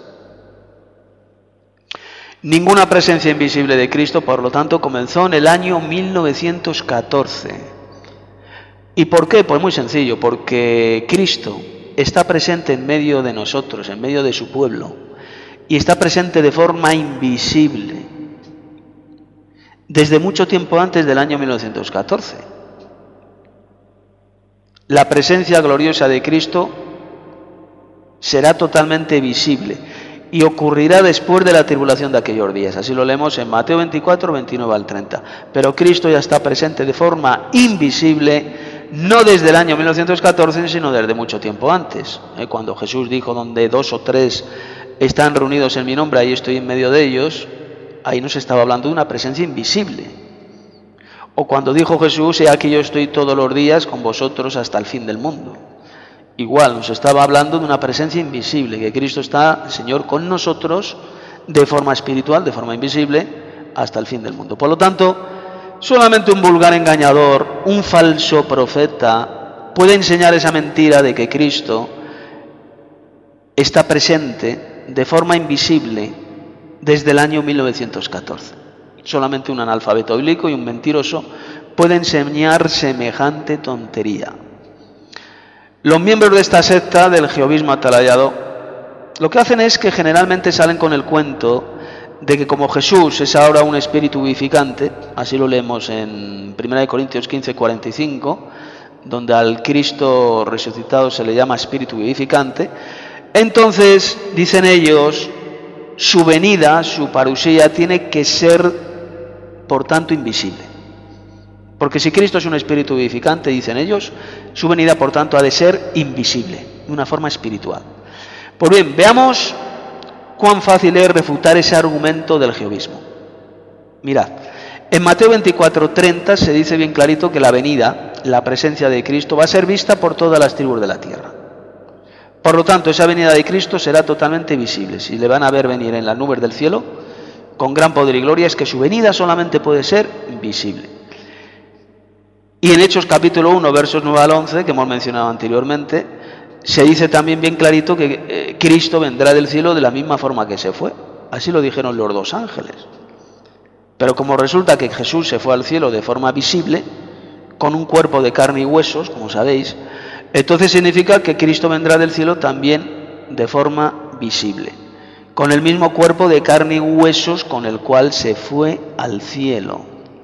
Ninguna presencia invisible de Cristo, por lo tanto, comenzó en el año mil novecientos catorce. ¿Y por qué? Pues muy sencillo, porque Cristo está presente en medio de nosotros, en medio de su pueblo, y está presente de forma invisible desde mucho tiempo antes del año mil novecientos catorce. La presencia gloriosa de Cristo será totalmente visible y ocurrirá después de la tribulación de aquellos días. Así lo leemos en Mateo veinticuatro, veintinueve al treinta. Pero Cristo ya está presente de forma invisible, no desde el año mil novecientos catorce, sino desde mucho tiempo antes. ¿Eh? Cuando Jesús dijo, donde dos o tres están reunidos en mi nombre, ahí estoy en medio de ellos, ahí nos estaba hablando de una presencia invisible. O cuando dijo Jesús, he aquí yo estoy todos los días con vosotros hasta el fin del mundo. Igual nos estaba hablando de una presencia invisible, que Cristo está, el Señor, con nosotros de forma espiritual, de forma invisible, hasta el fin del mundo. Por lo tanto, solamente un vulgar engañador, un falso profeta, puede enseñar esa mentira de que Cristo está presente de forma invisible desde el año mil novecientos catorce. Solamente un analfabeto bíblico y un mentiroso puede enseñar semejante tontería. Los miembros de esta secta del jehovismo atalayado lo que hacen es que generalmente salen con el cuento de que como Jesús es ahora un espíritu vivificante, así lo leemos en primera de Corintios quince, cuarenta y cinco, donde al Cristo resucitado se le llama espíritu vivificante, entonces, dicen ellos, su venida, su parusía, tiene que ser, por tanto, invisible. Porque si Cristo es un espíritu vivificante, dicen ellos, su venida, por tanto, ha de ser invisible, de una forma espiritual. Pues bien, veamos cuán fácil es refutar ese argumento del jehovismo. Mirad, en Mateo veinticuatro, treinta se dice bien clarito que la venida, la presencia de Cristo, va a ser vista por todas las tribus de la tierra. Por lo tanto, esa venida de Cristo será totalmente visible. Si le van a ver venir en las nubes del cielo, con gran poder y gloria, es que su venida solamente puede ser visible. Y en Hechos capítulo uno, versos nueve al once, que hemos mencionado anteriormente, se dice también bien clarito que eh, Cristo vendrá del cielo de la misma forma que se fue. Así lo dijeron los dos ángeles. Pero como resulta que Jesús se fue al cielo de forma visible, con un cuerpo de carne y huesos, como sabéis, entonces significa que Cristo vendrá del cielo también de forma visible, con el mismo cuerpo de carne y huesos con el cual se fue al cielo.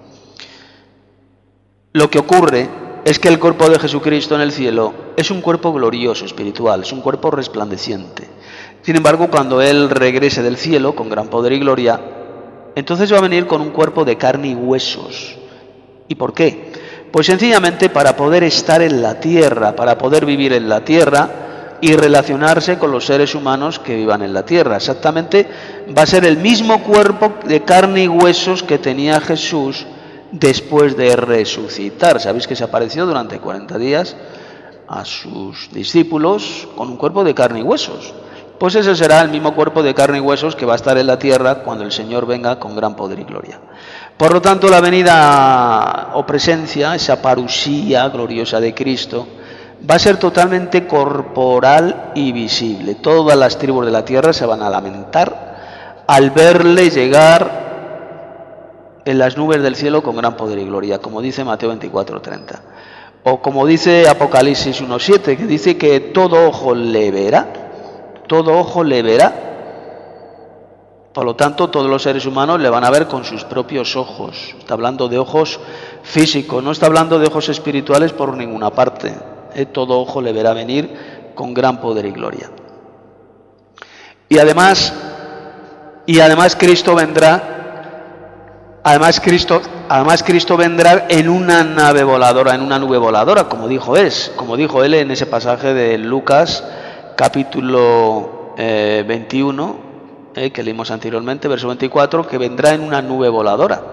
Lo que ocurre es que el cuerpo de Jesucristo en el cielo es un cuerpo glorioso, espiritual, es un cuerpo resplandeciente. Sin embargo, cuando Él regrese del cielo con gran poder y gloria, entonces va a venir con un cuerpo de carne y huesos. ¿Y por qué? Pues sencillamente para poder estar en la tierra, para poder vivir en la tierra y relacionarse con los seres humanos que vivan en la tierra. Exactamente va a ser el mismo cuerpo de carne y huesos que tenía Jesús después de resucitar. Sabéis que se apareció durante cuarenta días a sus discípulos con un cuerpo de carne y huesos. Pues ese será el mismo cuerpo de carne y huesos que va a estar en la tierra cuando el Señor venga con gran poder y gloria. Por lo tanto, la venida o presencia, esa parusía gloriosa de Cristo, va a ser totalmente corporal y visible. Todas las tribus de la tierra se van a lamentar al verle llegar en las nubes del cielo con gran poder y gloria, como dice Mateo veinticuatro, treinta. O como dice Apocalipsis uno, siete, que dice que todo ojo le verá, todo ojo le verá. Por lo tanto, todos los seres humanos le van a ver con sus propios ojos. Está hablando de ojos físicos, no está hablando de ojos espirituales por ninguna parte. ¿Eh? Todo ojo le verá venir con gran poder y gloria. Y además, y además Cristo vendrá, además Cristo, además Cristo vendrá en una nave voladora, en una nube voladora, como dijo es, como dijo él en ese pasaje de Lucas, capítulo eh, veintiuno. Eh, que leímos anteriormente, verso veinticuatro, que vendrá en una nube voladora.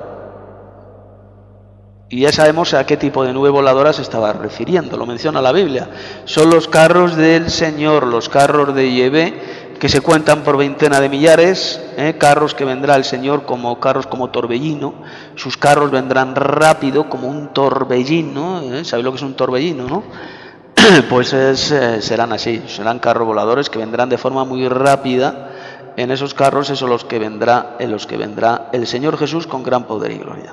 Y ya sabemos a qué tipo de nube voladora se estaba refiriendo, lo menciona la Biblia. Son los carros del Señor, los carros de Yahvé, que se cuentan por veintena de millares, eh, carros que vendrá el Señor como carros como torbellino. Sus carros vendrán rápido como un torbellino. eh, ¿Sabéis lo que es un torbellino, no? Pues es, eh, serán así, serán carros voladores que vendrán de forma muy rápida. En esos carros son los que vendrá, en los que vendrá el Señor Jesús con gran poder y gloria.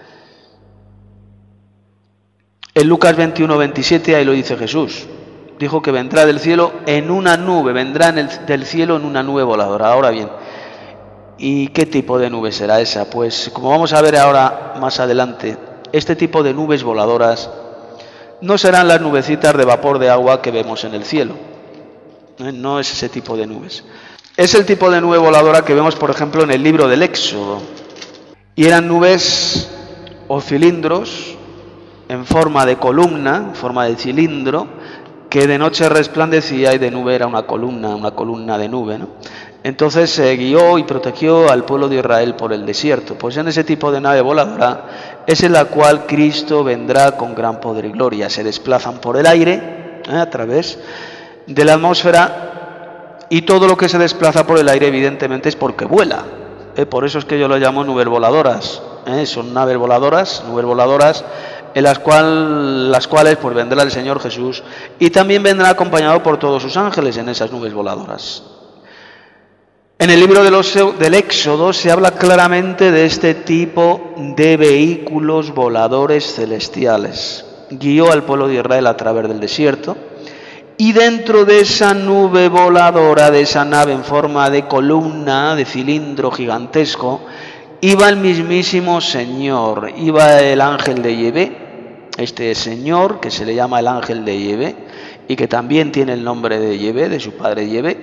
En Lucas veintiuno, veintisiete, ahí lo dice Jesús. Dijo que vendrá del cielo en una nube, vendrá en el, del cielo en una nube voladora. Ahora bien, ¿y qué tipo de nube será esa? Pues como vamos a ver ahora más adelante, este tipo de nubes voladoras no serán las nubecitas de vapor de agua que vemos en el cielo. No es ese tipo de nubes. Es el tipo de nube voladora que vemos, por ejemplo, en el libro del Éxodo. Y eran nubes o cilindros en forma de columna, en forma de cilindro, que de noche resplandecía y de nube era una columna, una columna de nube, ¿no? Entonces se guió y protegió al pueblo de Israel por el desierto. Pues en ese tipo de nave voladora es en la cual Cristo vendrá con gran poder y gloria. Se desplazan por el aire, ¿eh? a través de la atmósfera. Y todo lo que se desplaza por el aire, evidentemente, es porque vuela. ¿eh? Por eso es que yo lo llamo nubes voladoras. ¿eh? Son naves voladoras, nubes voladoras, en las, cual, las cuales pues vendrá el Señor Jesús. Y también vendrá acompañado por todos sus ángeles en esas nubes voladoras. En el libro de los, del Éxodo se habla claramente de este tipo de vehículos voladores celestiales. Guió al pueblo de Israel a través del desierto. Y dentro de esa nube voladora, de esa nave en forma de columna, de cilindro gigantesco, iba el mismísimo Señor, iba el ángel de Yahvé, este Señor que se le llama el ángel de Yahvé y que también tiene el nombre de Yahvé, de su padre Yahvé,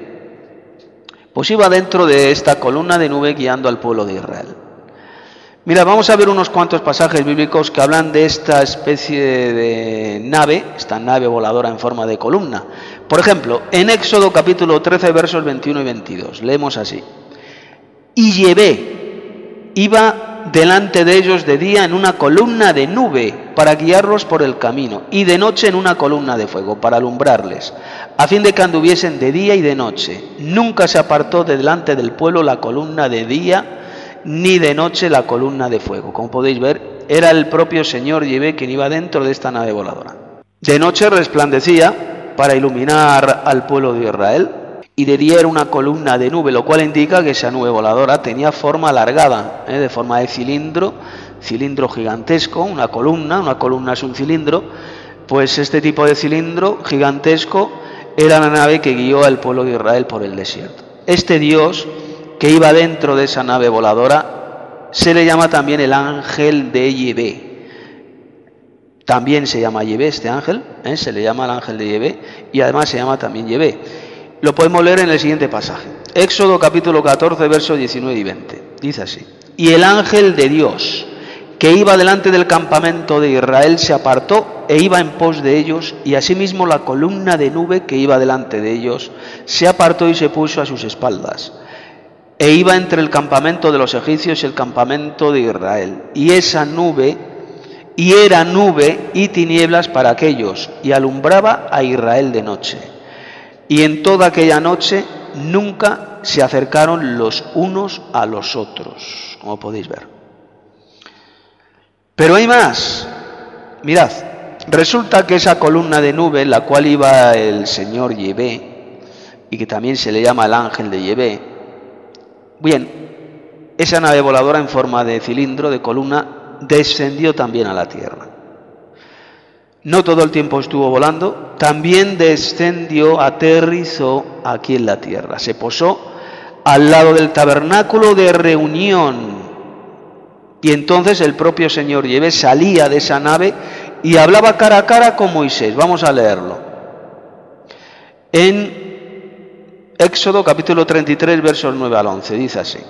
pues iba dentro de esta columna de nube guiando al pueblo de Israel. Mira, vamos a ver unos cuantos pasajes bíblicos que hablan de esta especie de nave, esta nave voladora en forma de columna. Por ejemplo, en Éxodo capítulo trece, versos veintiuno y veintidós, leemos así: y Yahvé iba delante de ellos de día en una columna de nube para guiarlos por el camino, y de noche en una columna de fuego para alumbrarles, a fin de que anduviesen de día y de noche. Nunca se apartó de delante del pueblo la columna de día, ni de noche la columna de fuego. Como podéis ver, era el propio Señor Yahvé quien iba dentro de esta nave voladora. De noche resplandecía para iluminar al pueblo de Israel, y de día era una columna de nube, lo cual indica que esa nube voladora tenía forma alargada, ¿eh? de forma de cilindro, cilindro gigantesco, una columna, una columna es un cilindro, pues este tipo de cilindro gigantesco era la nave que guió al pueblo de Israel por el desierto. Este Dios que iba dentro de esa nave voladora se le llama también el ángel de Yahvé. También se llama Yahvé este ángel, ¿eh? se le llama el ángel de Yahvé, y además se llama también Yahvé. Lo podemos leer en el siguiente pasaje. Éxodo capítulo catorce, versos diecinueve y veinte. Dice así: y el ángel de Dios que iba delante del campamento de Israel se apartó e iba en pos de ellos, y asimismo la columna de nube que iba delante de ellos se apartó y se puso a sus espaldas. E iba entre el campamento de los egipcios y el campamento de Israel. Y esa nube, y era nube y tinieblas para aquellos, y alumbraba a Israel de noche. Y en toda aquella noche nunca se acercaron los unos a los otros, como podéis ver. Pero hay más. Mirad, resulta que esa columna de nube, en la cual iba el Señor Yahvé, y que también se le llama el ángel de Yahvé, bien, esa nave voladora en forma de cilindro, de columna, descendió también a la tierra. No todo el tiempo estuvo volando, también descendió, aterrizó aquí en la tierra. Se posó al lado del tabernáculo de reunión. Y entonces el propio Señor Yahvé salía de esa nave y hablaba cara a cara con Moisés. Vamos a leerlo. En Éxodo capítulo treinta y tres, versos nueve al once, dice así: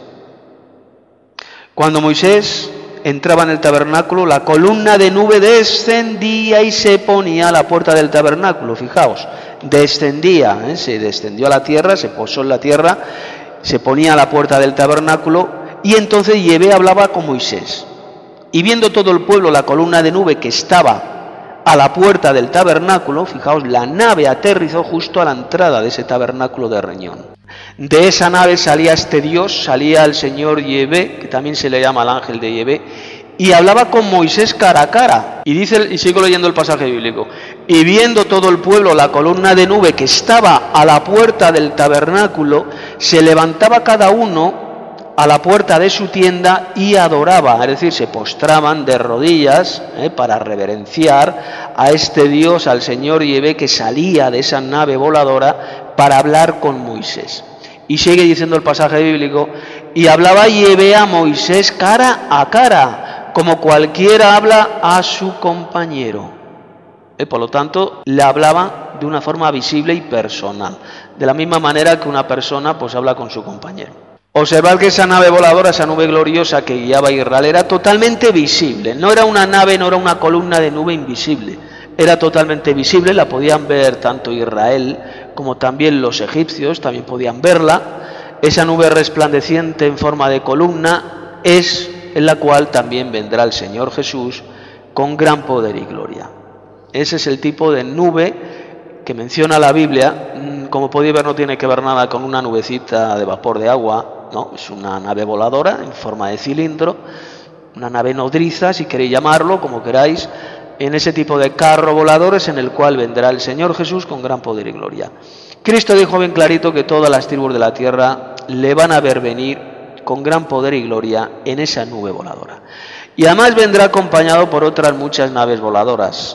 cuando Moisés entraba en el tabernáculo, la columna de nube descendía y se ponía a la puerta del tabernáculo. Fijaos, descendía, ¿eh? se descendió a la tierra, se posó en la tierra, se ponía a la puerta del tabernáculo, y entonces Yahvé hablaba con Moisés. Y viendo todo el pueblo la columna de nube que estaba a la puerta del tabernáculo, fijaos, la nave aterrizó justo a la entrada de ese tabernáculo de reunión. De esa nave salía este Dios, salía el Señor Yahvé, que también se le llama el ángel de Yahvé, y hablaba con Moisés cara a cara. Y dice, y sigo leyendo el pasaje bíblico: y viendo todo el pueblo la columna de nube que estaba a la puerta del tabernáculo, se levantaba cada uno a la puerta de su tienda y adoraba, es decir, se postraban de rodillas eh, para reverenciar a este Dios, al Señor Yahvé, que salía de esa nave voladora para hablar con Moisés. Y sigue diciendo el pasaje bíblico: y hablaba Yahvé a Moisés cara a cara, como cualquiera habla a su compañero. Eh, por lo tanto, le hablaba de una forma visible y personal, de la misma manera que una persona pues habla con su compañero. Observad que esa nave voladora, esa nube gloriosa que guiaba a Israel, era totalmente visible. No era una nave, no era una columna de nube invisible. Era totalmente visible, la podían ver tanto Israel como también los egipcios, también podían verla. Esa nube resplandeciente en forma de columna es en la cual también vendrá el Señor Jesús con gran poder y gloria. Ese es el tipo de nube que menciona la Biblia. Como podéis ver, no tiene que ver nada con una nubecita de vapor de agua. No, es una nave voladora en forma de cilindro, una nave nodriza, si queréis llamarlo, como queráis, en ese tipo de carro voladores en el cual vendrá el Señor Jesús con gran poder y gloria. Cristo dijo bien clarito que todas las tribus de la tierra le van a ver venir con gran poder y gloria en esa nube voladora. Y además vendrá acompañado por otras muchas naves voladoras.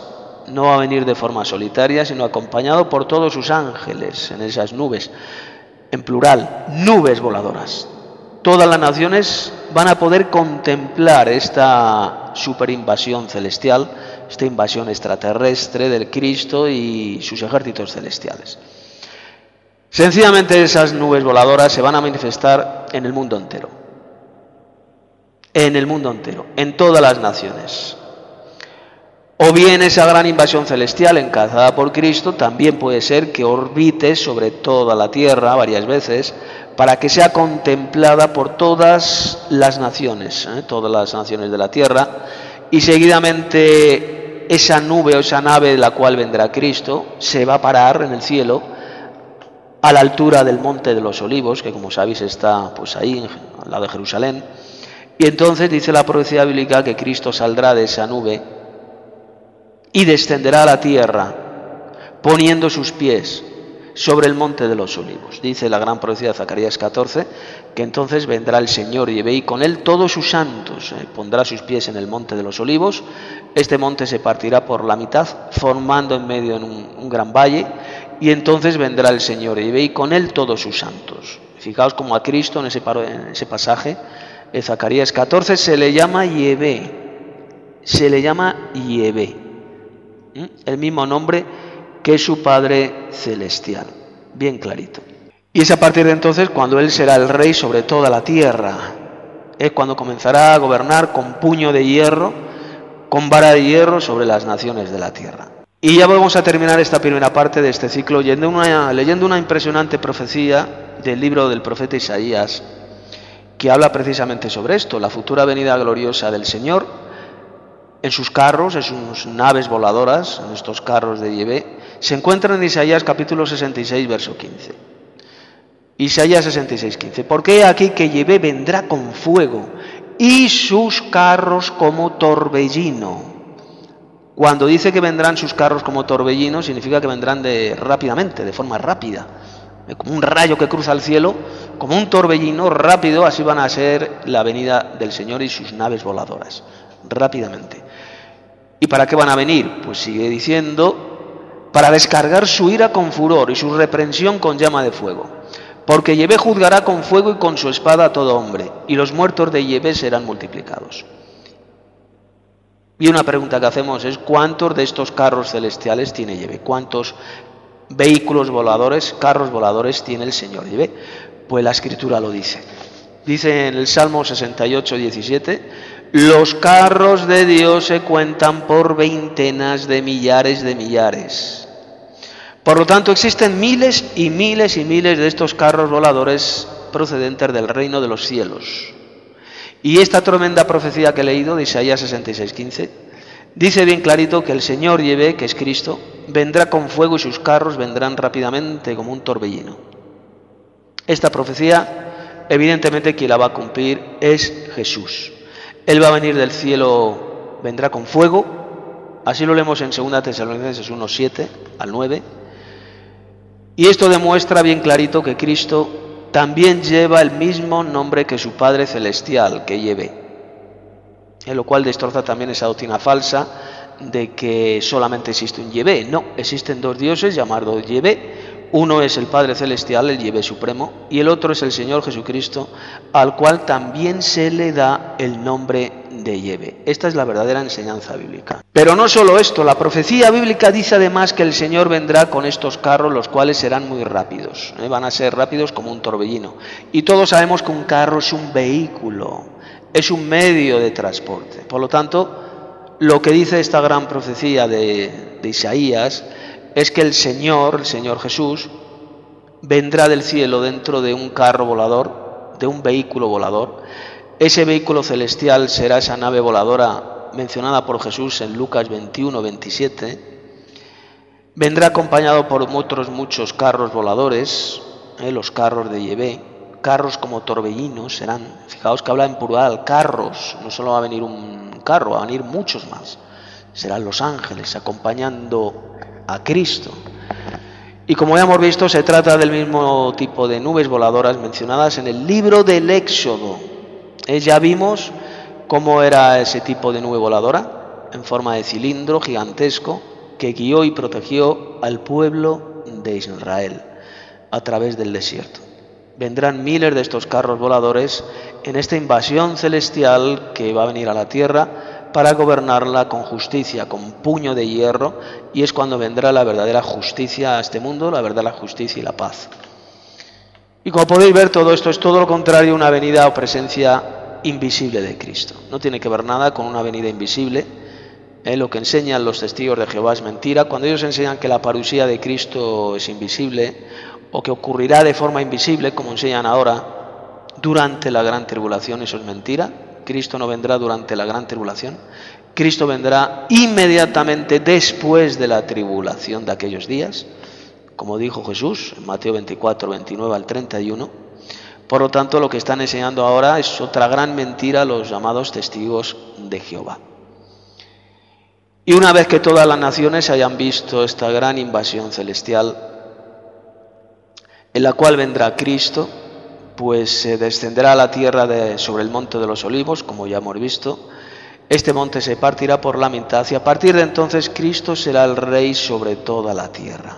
No va a venir de forma solitaria, sino acompañado por todos sus ángeles en esas nubes, en plural, nubes voladoras. Todas las naciones van a poder contemplar esta superinvasión celestial, esta invasión extraterrestre del Cristo y sus ejércitos celestiales. Sencillamente esas nubes voladoras se van a manifestar en el mundo entero. En el mundo entero, en todas las naciones. O bien esa gran invasión celestial encabezada por Cristo también puede ser que orbite sobre toda la tierra varias veces para que sea contemplada por todas las naciones, ¿eh? todas las naciones de la tierra, y seguidamente esa nube o esa nave de la cual vendrá Cristo se va a parar en el cielo a la altura del Monte de los Olivos, que como sabéis está pues ahí al lado de Jerusalén, y entonces dice la profecía bíblica que Cristo saldrá de esa nube y descenderá a la tierra poniendo sus pies sobre el Monte de los Olivos. Dice la gran profecía de Zacarías catorce que entonces vendrá el Señor y ve y con él todos sus santos, eh, pondrá sus pies en el Monte de los Olivos. Este monte se partirá por la mitad, formando en medio en un, un gran valle, y entonces vendrá el Señor y ve y con él todos sus santos. Fijaos como a Cristo en ese, en ese pasaje de Zacarías catorce se le llama Yahvé, se le llama Yahvé, ¿Mm? el mismo nombre que su Padre Celestial, bien clarito. Y es a partir de entonces cuando Él será el Rey sobre toda la tierra, es cuando comenzará a gobernar con puño de hierro, con vara de hierro sobre las naciones de la tierra. Y ya vamos a terminar esta primera parte de este ciclo leyendo una, leyendo una impresionante profecía del libro del profeta Isaías, que habla precisamente sobre esto, la futura venida gloriosa del Señor, en sus carros, en sus naves voladoras, en estos carros de Yahvé, se encuentra en Isaías capítulo sesenta y seis, verso quince. Isaías sesenta y seis, quince. Porque he aquí que Yahvé vendrá con fuego y sus carros como torbellino. Cuando dice que vendrán sus carros como torbellino, significa que vendrán de, rápidamente, de forma rápida. Como un rayo que cruza el cielo, como un torbellino rápido, así van a ser la venida del Señor y sus naves voladoras, rápidamente. ¿Y para qué van a venir? Pues sigue diciendo, para descargar su ira con furor y su reprensión con llama de fuego. Porque Yahvé juzgará con fuego y con su espada a todo hombre, y los muertos de Yahvé serán multiplicados. Y una pregunta que hacemos es, ¿cuántos de estos carros celestiales tiene Yahvé? ¿Cuántos vehículos voladores, carros voladores tiene el Señor Yahvé? Pues la Escritura lo dice. Dice en el Salmo sesenta y ocho, diecisiete, los carros de Dios se cuentan por veintenas de millares de millares. Por lo tanto, existen miles y miles y miles de estos carros voladores procedentes del reino de los cielos. Y esta tremenda profecía que he leído de Isaías sesenta y seis, quince, dice bien clarito que el Señor Yahvé, que es Cristo, vendrá con fuego y sus carros vendrán rápidamente como un torbellino. Esta profecía, evidentemente, quien la va a cumplir es Jesús. Él va a venir del cielo, vendrá con fuego, así lo leemos en segunda Tesalonicenses uno, siete al nueve, y esto demuestra bien clarito que Cristo también lleva el mismo nombre que su Padre Celestial, que Yahvé, en lo cual destroza también esa doctrina falsa de que solamente existe un Yahvé. No, existen dos dioses llamados Yahvé. Uno es el Padre Celestial, el Yahvé Supremo, y el otro es el Señor Jesucristo, al cual también se le da el nombre de Yahvé. Esta es la verdadera enseñanza bíblica. Pero no solo esto, la profecía bíblica dice además que el Señor vendrá con estos carros, los cuales serán muy rápidos, ¿eh? Van a ser rápidos como un torbellino. Y todos sabemos que un carro es un vehículo, es un medio de transporte. Por lo tanto, lo que dice esta gran profecía de, de Isaías es que el Señor, el Señor Jesús, vendrá del cielo dentro de un carro volador, de un vehículo volador. Ese vehículo celestial será esa nave voladora mencionada por Jesús en Lucas veintiuno, veintisiete. Vendrá acompañado por otros muchos carros voladores, eh, los carros de Yahvé, carros como torbellinos serán. Fijaos que habla en plural, carros, no solo va a venir un carro, va a venir muchos más. Serán los ángeles acompañando a Cristo. Y como ya hemos visto, se trata del mismo tipo de nubes voladoras mencionadas en el libro del Éxodo. Eh, ya vimos cómo era ese tipo de nube voladora, en forma de cilindro gigantesco, que que guió y protegió al pueblo de Israel a través del desierto. Vendrán miles de estos carros voladores en esta invasión celestial que va a venir a la tierra para gobernarla con justicia, con puño de hierro, y es cuando vendrá la verdadera justicia a este mundo, la verdadera justicia y la paz. Y como podéis ver, todo esto es todo lo contrario a una venida o presencia invisible de Cristo. No tiene que ver nada con una venida invisible. Eh, lo que enseñan los testigos de Jehová es mentira. Cuando ellos enseñan que la parusía de Cristo es invisible o que ocurrirá de forma invisible, como enseñan ahora, durante la gran tribulación, eso es mentira. Cristo no vendrá durante la gran tribulación. Cristo vendrá inmediatamente después de la tribulación de aquellos días, como dijo Jesús en Mateo veinticuatro, veintinueve al treinta y uno. Por lo tanto, lo que están enseñando ahora es otra gran mentira los llamados testigos de Jehová. Y una vez que todas las naciones hayan visto esta gran invasión celestial, en la cual vendrá Cristo, pues se descenderá a la tierra de, sobre el monte de los olivos, como ya hemos visto. Este monte se partirá por la mitad y a partir de entonces Cristo será el rey sobre toda la tierra.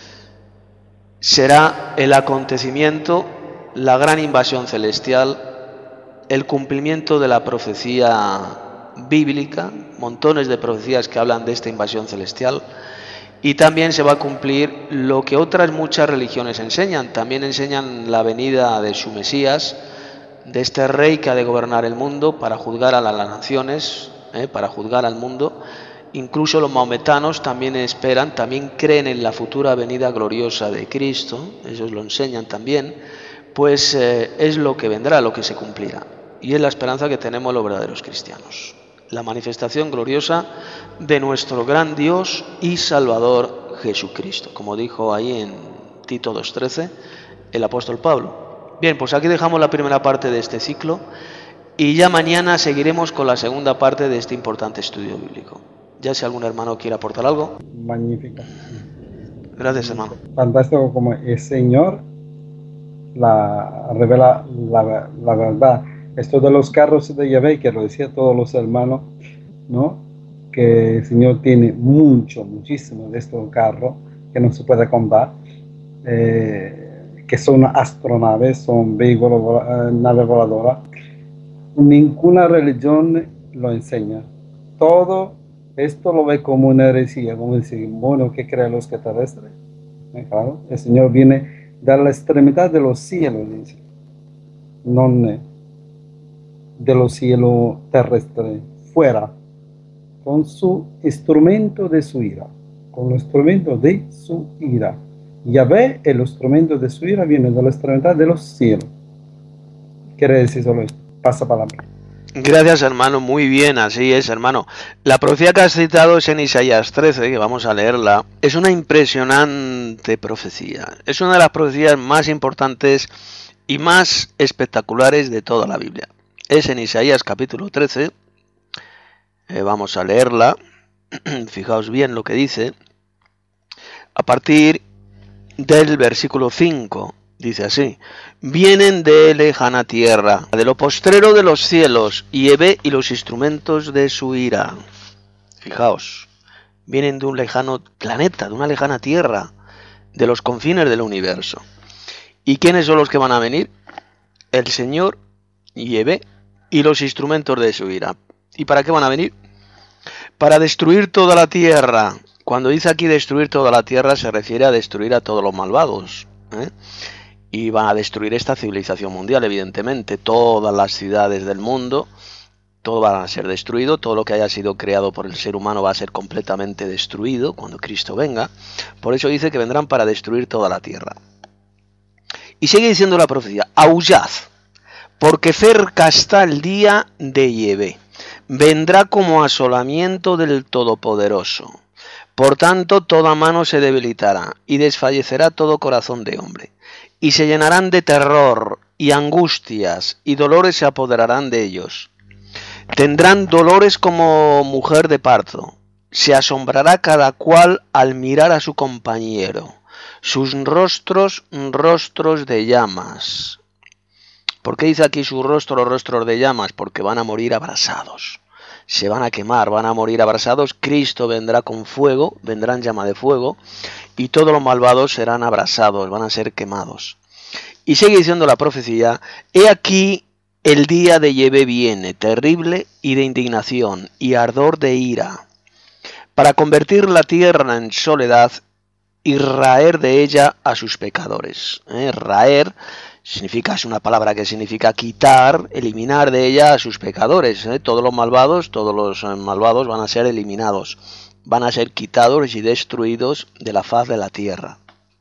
Será el acontecimiento, la gran invasión celestial, el cumplimiento de la profecía bíblica, montones de profecías que hablan de esta invasión celestial, y también se va a cumplir lo que otras muchas religiones enseñan. También enseñan la venida de su Mesías, de este rey que ha de gobernar el mundo para juzgar a las naciones, eh, para juzgar al mundo. Incluso los maometanos también esperan, también creen en la futura venida gloriosa de Cristo, ellos lo enseñan también, pues eh, es lo que vendrá, lo que se cumplirá. Y es la esperanza que tenemos los verdaderos cristianos. La manifestación gloriosa de nuestro gran Dios y Salvador Jesucristo, como dijo ahí en Tito dos trece el apóstol Pablo. Bien, pues aquí dejamos la primera parte de este ciclo y ya mañana seguiremos con la segunda parte de este importante estudio bíblico. Ya si algún hermano quiere aportar algo. Magnífica. Gracias, hermano. Fantástico como el Señor la revela la, la verdad. Esto de los carros de Yahvé, que lo decía todos los hermanos, ¿no? Que el Señor tiene mucho, muchísimo de estos carros que no se puede contar, eh, que son astronaves, son vehículos, eh, naves voladoras. Ninguna religión lo enseña. Todo esto lo ve como una heresía, como decir, bueno, ¿qué creen los extraterrestres? ¿Eh? Claro, el Señor viene de la extremidad de los cielos, dice, no de los cielos terrestres, fuera, con su instrumento de su ira, con los instrumentos de su ira. Yahvé, el instrumento de su ira, viene de la extremidad de los cielos. Quiere decir solo esto. Pasa palabra. Gracias, hermano, muy bien, así es, hermano. La profecía que has citado es en Isaías trece, que vamos a leerla. Es una impresionante profecía. Es una de las profecías más importantes y más espectaculares de toda la Biblia. Es en Isaías capítulo trece, eh, vamos a leerla, fijaos bien lo que dice, a partir del versículo cinco, dice así: vienen de lejana tierra, de lo postrero de los cielos, Yahvé y los instrumentos de su ira. Fijaos, vienen de un lejano planeta, de una lejana tierra, de los confines del universo. ¿Y quiénes son los que van a venir? El Señor, Yahvé, y los instrumentos de su ira. ¿Y para qué van a venir? Para destruir toda la tierra. Cuando dice aquí destruir toda la tierra, se refiere a destruir a todos los malvados, ¿eh? Y van a destruir esta civilización mundial, evidentemente. Todas las ciudades del mundo, todo va a ser destruido. Todo lo que haya sido creado por el ser humano va a ser completamente destruido cuando Cristo venga. Por eso dice que vendrán para destruir toda la tierra. Y sigue diciendo la profecía: aullad, porque cerca está el día de Yahvé, vendrá como asolamiento del Todopoderoso. Por tanto, toda mano se debilitará, y desfallecerá todo corazón de hombre. Y se llenarán de terror, y angustias, y dolores se apoderarán de ellos. Tendrán dolores como mujer de parto. Se asombrará cada cual al mirar a su compañero. Sus rostros, rostros de llamas. ¿Por qué dice aquí su rostro, rostros de llamas? Porque van a morir abrasados. se van a quemar, van a morir abrasados. Cristo vendrá con fuego, vendrá en llama de fuego, y todos los malvados serán abrasados, van a ser quemados. Y sigue diciendo la profecía: he aquí el día de Yahvé viene, terrible y de indignación y ardor de ira, para convertir la tierra en soledad y raer de ella a sus pecadores. ¿Eh? Raer significa, es una palabra que significa quitar, eliminar de ella a sus pecadores. ¿Eh? Todos los malvados, todos los eh, malvados van a ser eliminados, van a ser quitados y destruidos de la faz de la tierra.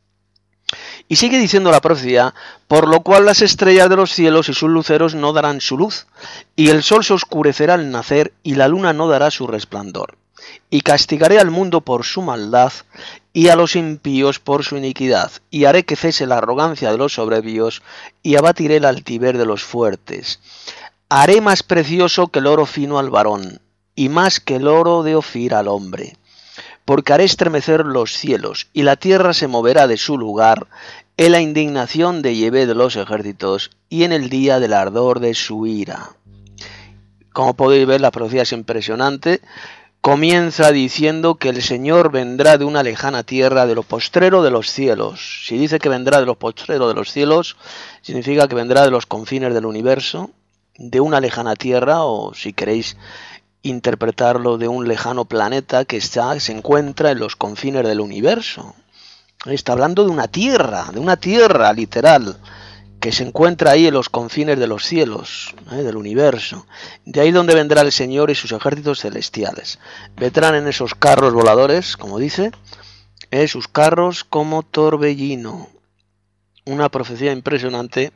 Y sigue diciendo la profecía: por lo cual las estrellas de los cielos y sus luceros no darán su luz, y el sol se oscurecerá al nacer, y la luna no dará su resplandor. Y castigaré al mundo por su maldad, y a los impíos por su iniquidad, y haré que cese la arrogancia de los soberbios, y abatiré el altiver de los fuertes. Haré más precioso que el oro fino al varón, y más que el oro de Ofir al hombre. Porque haré estremecer los cielos, y la tierra se moverá de su lugar, en la indignación de Yahvé de los ejércitos, y en el día del ardor de su ira. Como podéis ver, la profecía es impresionante. Comienza diciendo que el Señor vendrá de una lejana tierra, de lo postrero de los cielos. Si dice que vendrá de lo postrero de los cielos, significa que vendrá de los confines del universo, de una lejana tierra, o si queréis interpretarlo, de un lejano planeta que está, se encuentra en los confines del universo. Está hablando de una tierra, de una tierra literal, que se encuentra ahí en los confines de los cielos, ¿eh? del universo. De ahí donde vendrá el Señor y sus ejércitos celestiales. Vendrán en esos carros voladores, como dice, ¿eh? sus carros como torbellino. Una profecía impresionante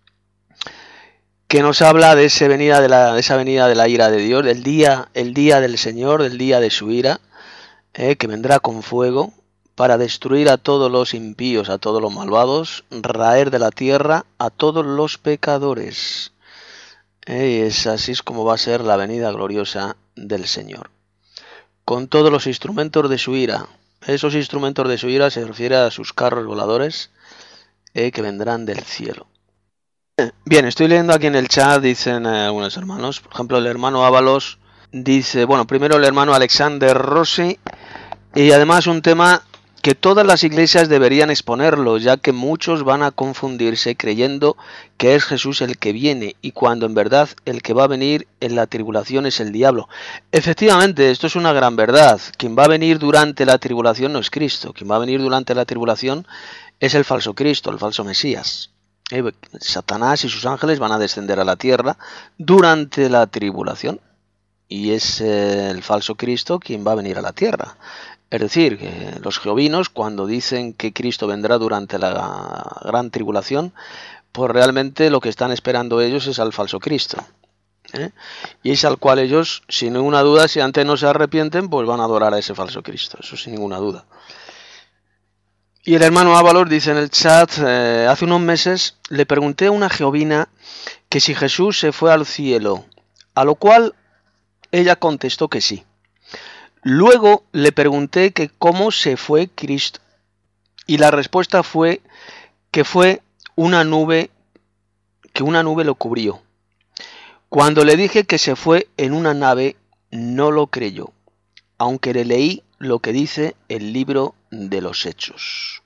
que nos habla de, ese venida de, la, de esa venida de la ira de Dios, del día, el día del Señor, del día de su ira, ¿eh? que vendrá con fuego, para destruir a todos los impíos, a todos los malvados, raer de la tierra a todos los pecadores. Y es así es como va a ser la venida gloriosa del Señor. Con todos los instrumentos de su ira. Esos instrumentos de su ira se refiere a sus carros voladores eh, que vendrán del cielo. Bien, estoy leyendo aquí en el chat, dicen eh, algunos hermanos. Por ejemplo, el hermano Ábalos dice, bueno, primero el hermano Alexander Rossi, y además un tema que todas las iglesias deberían exponerlo, ya que muchos van a confundirse creyendo que es Jesús el que viene, y cuando en verdad el que va a venir en la tribulación es el diablo. Efectivamente, esto es una gran verdad. Quien va a venir durante la tribulación no es Cristo. Quien va a venir durante la tribulación es el falso Cristo, el falso Mesías. Eh, Satanás y sus ángeles van a descender a la tierra durante la tribulación, y es eh, el falso Cristo quien va a venir a la tierra. Es decir, que los jehovinos, cuando dicen que Cristo vendrá durante la gran tribulación, pues realmente lo que están esperando ellos es al falso Cristo. ¿eh? Y es al cual ellos, sin ninguna duda, si antes no se arrepienten, pues van a adorar a ese falso Cristo. Eso sin ninguna duda. Y el hermano Ábalos dice en el chat, eh, hace unos meses le pregunté a una jehovina que si Jesús se fue al cielo, a lo cual ella contestó que sí. Luego le pregunté que cómo se fue Cristo, y la respuesta fue que fue una nube, que una nube lo cubrió. Cuando le dije que se fue en una nave, no lo creyó, aunque le leí lo que dice el libro de los Hechos.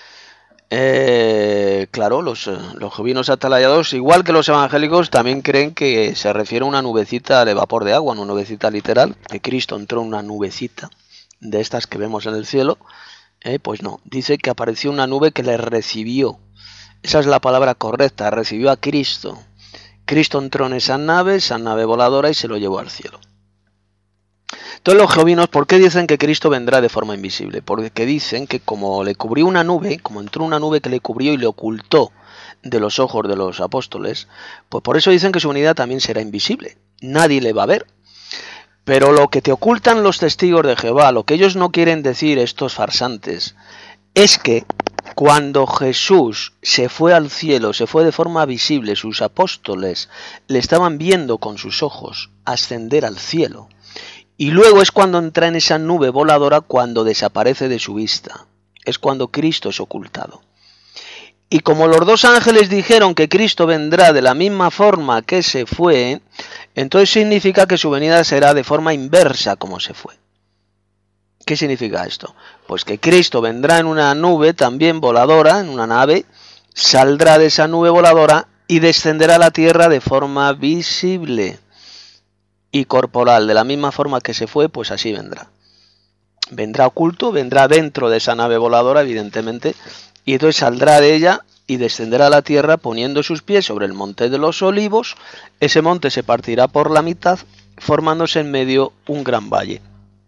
Eh, claro, los, los jovinos atalayados, igual que los evangélicos, también creen que se refiere a una nubecita de vapor de agua, una nubecita literal, que Cristo entró en una nubecita de estas que vemos en el cielo. Eh, pues no, dice que apareció una nube que le recibió. Esa es la palabra correcta, recibió a Cristo. Cristo entró en esa nave, esa nave voladora, y se lo llevó al cielo. Entonces los jehovinos, ¿por qué dicen que Cristo vendrá de forma invisible? Porque dicen que como le cubrió una nube, como entró una nube que le cubrió y le ocultó de los ojos de los apóstoles, pues por eso dicen que su venida también será invisible. Nadie le va a ver. Pero lo que te ocultan los testigos de Jehová, lo que ellos no quieren decir, estos farsantes, es que cuando Jesús se fue al cielo, se fue de forma visible, sus apóstoles le estaban viendo con sus ojos ascender al cielo. Y luego es cuando entra en esa nube voladora, cuando desaparece de su vista. Es cuando Cristo es ocultado. Y como los dos ángeles dijeron que Cristo vendrá de la misma forma que se fue, Entonces significa que su venida será de forma inversa como se fue. ¿Qué significa esto? Pues que Cristo vendrá en una nube también voladora, en una nave, saldrá de esa nube voladora y descenderá a la tierra de forma visible y corporal. De la misma forma que se fue, pues así vendrá. Vendrá oculto, vendrá dentro de esa nave voladora, evidentemente, y entonces saldrá de ella y descenderá a la tierra poniendo sus pies sobre el monte de los olivos. Ese monte se partirá por la mitad, formándose en medio un gran valle.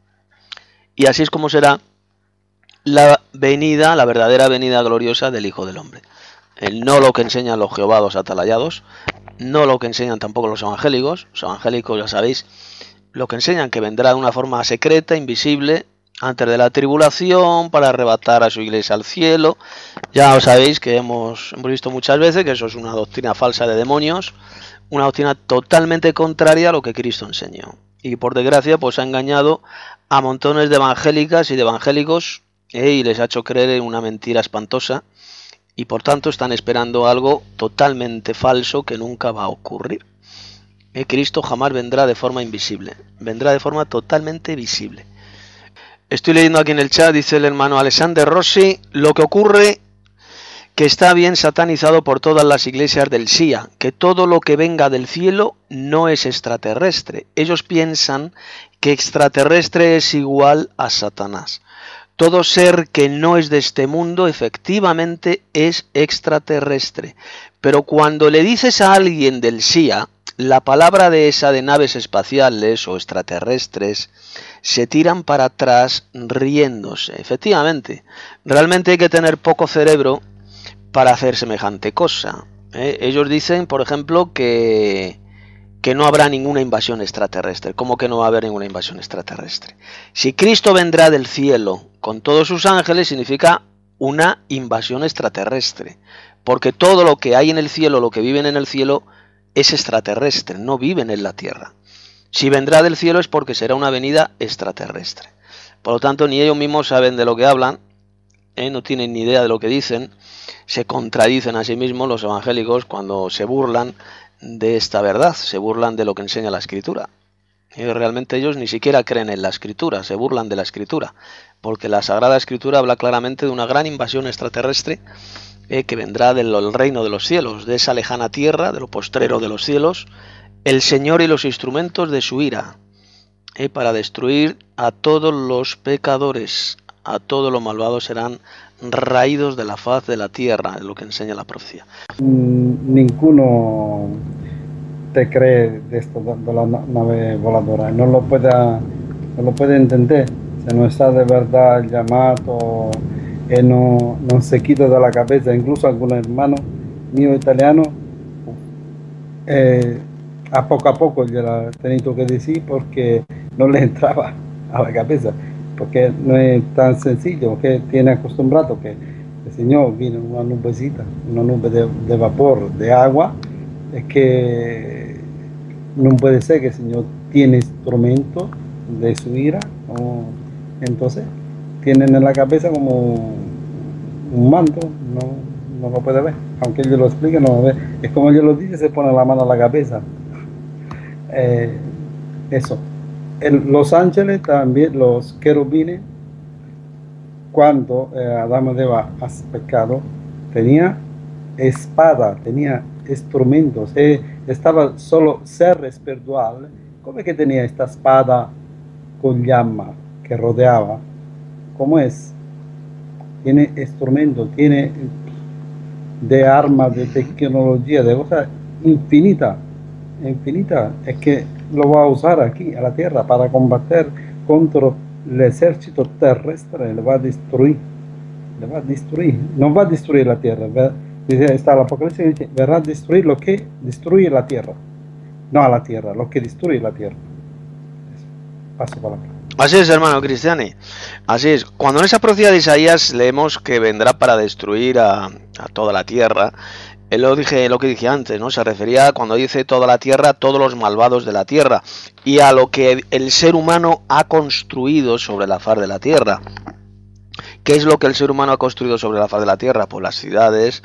Y así es como será la venida, la verdadera venida gloriosa del Hijo del Hombre. El, no lo que enseñan los jehovados atalayados, no lo que enseñan tampoco los evangélicos. Los evangélicos, ya sabéis, lo que enseñan que vendrá de una forma secreta, invisible, antes de la tribulación, para arrebatar a su iglesia al cielo. Ya os sabéis que hemos, hemos visto muchas veces que eso es una doctrina falsa de demonios, una doctrina totalmente contraria a lo que Cristo enseñó. Y por desgracia, pues ha engañado a montones de evangélicas y de evangélicos, eh, y les ha hecho creer en una mentira espantosa, y por tanto están esperando algo totalmente falso que nunca va a ocurrir. Eh, Cristo jamás vendrá de forma invisible, vendrá de forma totalmente visible. Estoy leyendo aquí en el chat, dice el hermano Alexander Rossi, lo que ocurre que está bien satanizado por todas las iglesias del S I A, que todo lo que venga del cielo no es extraterrestre. Ellos piensan que extraterrestre es igual a Satanás. Todo ser que no es de este mundo efectivamente es extraterrestre. Pero cuando le dices a alguien del S I A, la palabra de esa de naves espaciales o extraterrestres, se tiran para atrás riéndose. Efectivamente, realmente hay que tener poco cerebro para hacer semejante cosa. ¿eh? Ellos dicen, por ejemplo, que, que no habrá ninguna invasión extraterrestre. ¿Cómo que no va a haber ninguna invasión extraterrestre? Si Cristo vendrá del cielo con todos sus ángeles, significa una invasión extraterrestre. Porque todo lo que hay en el cielo, lo que viven en el cielo, es extraterrestre, no viven en la tierra. Si vendrá del cielo es porque será una venida extraterrestre. Por lo tanto, ni ellos mismos saben de lo que hablan, ¿eh? no tienen ni idea de lo que dicen. Se contradicen a sí mismos los evangélicos cuando se burlan de esta verdad, se burlan de lo que enseña la Escritura. Y realmente ellos ni siquiera creen en la Escritura, se burlan de la Escritura, porque la Sagrada Escritura habla claramente de una gran invasión extraterrestre eh, que vendrá del reino de los cielos, de esa lejana tierra, de lo postrero de los cielos, el Señor y los instrumentos de su ira, eh, para destruir a todos los pecadores, a todos los malvados serán raídos de la faz de la tierra, es lo que enseña la profecía. Ninguno te cree de esto de la nave voladora, no lo puede, no lo puede entender, se no está de verdad llamado, eh, no, no se quita de la cabeza. Incluso algún hermano mío italiano, eh, a poco a poco ya lo he tenido que decir porque no le entraba a la cabeza. Porque no es tan sencillo, que tiene acostumbrado que el Señor viene una nubecita, una nube de, de vapor, de agua, es que no puede ser que el Señor tiene instrumento de su ira, o, entonces tienen en la cabeza como un manto, no, no lo puede ver, aunque ellos lo expliquen, no lo ve, es como ellos lo dicen, se pone la mano a la cabeza, eh, eso. En los ángeles también, los querubines, cuando eh, Adán y Eva hace pecado, tenía espada, tenía instrumentos, eh, estaba solo ser espiritual. ¿Cómo es que tenía esta espada con llama que rodeaba? ¿Cómo es? Tiene instrumentos, tiene de armas, de tecnología, de cosas infinitas, infinita, es que lo va a usar aquí, a la tierra, para combatir contra el ejército terrestre, le va a destruir, le va a destruir, no va a destruir la tierra, dice, está el Apocalipsis, dice, verá a destruir lo que destruye la tierra, no a la tierra, lo que destruye la tierra. Paso palabra. Así es, hermano Cristiani, así es. Cuando en esa profecía de Isaías leemos que vendrá para destruir a, a toda la tierra, él lo dije, lo que dije antes, ¿no? Se refería cuando dice toda la tierra, a todos los malvados de la tierra y a lo que el ser humano ha construido sobre la faz de la tierra. ¿Qué es lo que el ser humano ha construido sobre la faz de la tierra? Pues las ciudades,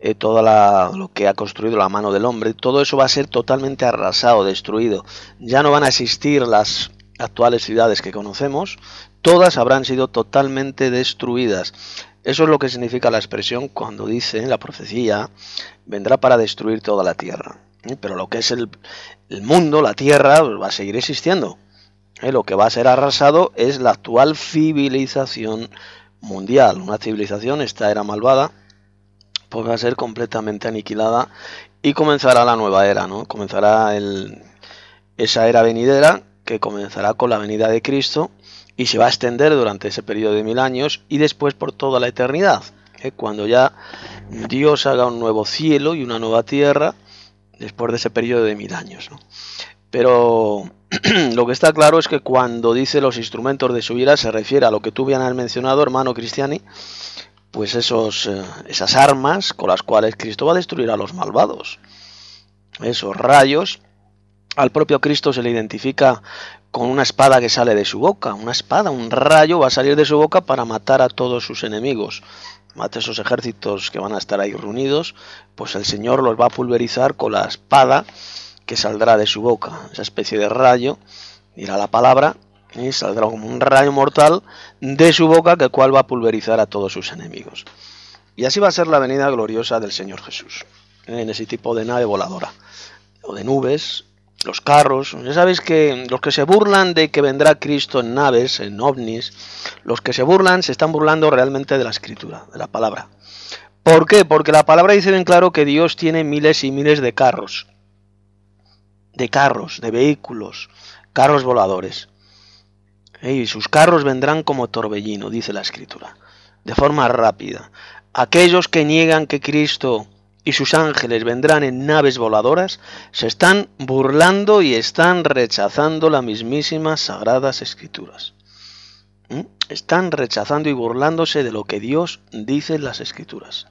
eh, todo la, lo que ha construido la mano del hombre, todo eso va a ser totalmente arrasado, destruido. Ya no van a existir las actuales ciudades que conocemos, todas habrán sido totalmente destruidas. Eso es lo que significa la expresión cuando dice la profecía, vendrá para destruir toda la tierra. ¿Eh? Pero lo que es el, el mundo, la tierra, va a seguir existiendo. ¿Eh? Lo que va a ser arrasado es la actual civilización mundial. Una civilización, esta era malvada, pues va a ser completamente aniquilada y comenzará la nueva era, ¿no? Comenzará el, esa era venidera que comenzará con la venida de Cristo y se va a extender durante ese periodo de mil años y después por toda la eternidad, ¿eh? Cuando ya Dios haga un nuevo cielo y una nueva tierra después de ese periodo de mil años, ¿no? Pero lo que está claro es que cuando dice los instrumentos de su ira se refiere a lo que tú bien has mencionado, hermano Cristiani, pues esos, eh, esas armas con las cuales Cristo va a destruir a los malvados. Esos rayos, al propio Cristo se le identifica con una espada que sale de su boca, una espada, un rayo va a salir de su boca para matar a todos sus enemigos. Mate esos ejércitos que van a estar ahí reunidos, pues el Señor los va a pulverizar con la espada que saldrá de su boca, esa especie de rayo, dirá la palabra, y saldrá como un rayo mortal de su boca, que cual va a pulverizar a todos sus enemigos. Y así va a ser la venida gloriosa del Señor Jesús, en ese tipo de nave voladora, o de nubes, los carros. Ya sabéis que los que se burlan de que vendrá Cristo en naves, en ovnis, los que se burlan se están burlando realmente de la Escritura, de la palabra. ¿Por qué? Porque la palabra dice bien claro que Dios tiene miles y miles de carros, de carros, de vehículos, carros voladores. Y sus carros vendrán como torbellino, dice la Escritura, de forma rápida. Aquellos que niegan que Cristo y sus ángeles vendrán en naves voladoras se están burlando y están rechazando las mismísimas sagradas Escrituras. ¿Mm? Están rechazando y burlándose de lo que Dios dice en las Escrituras.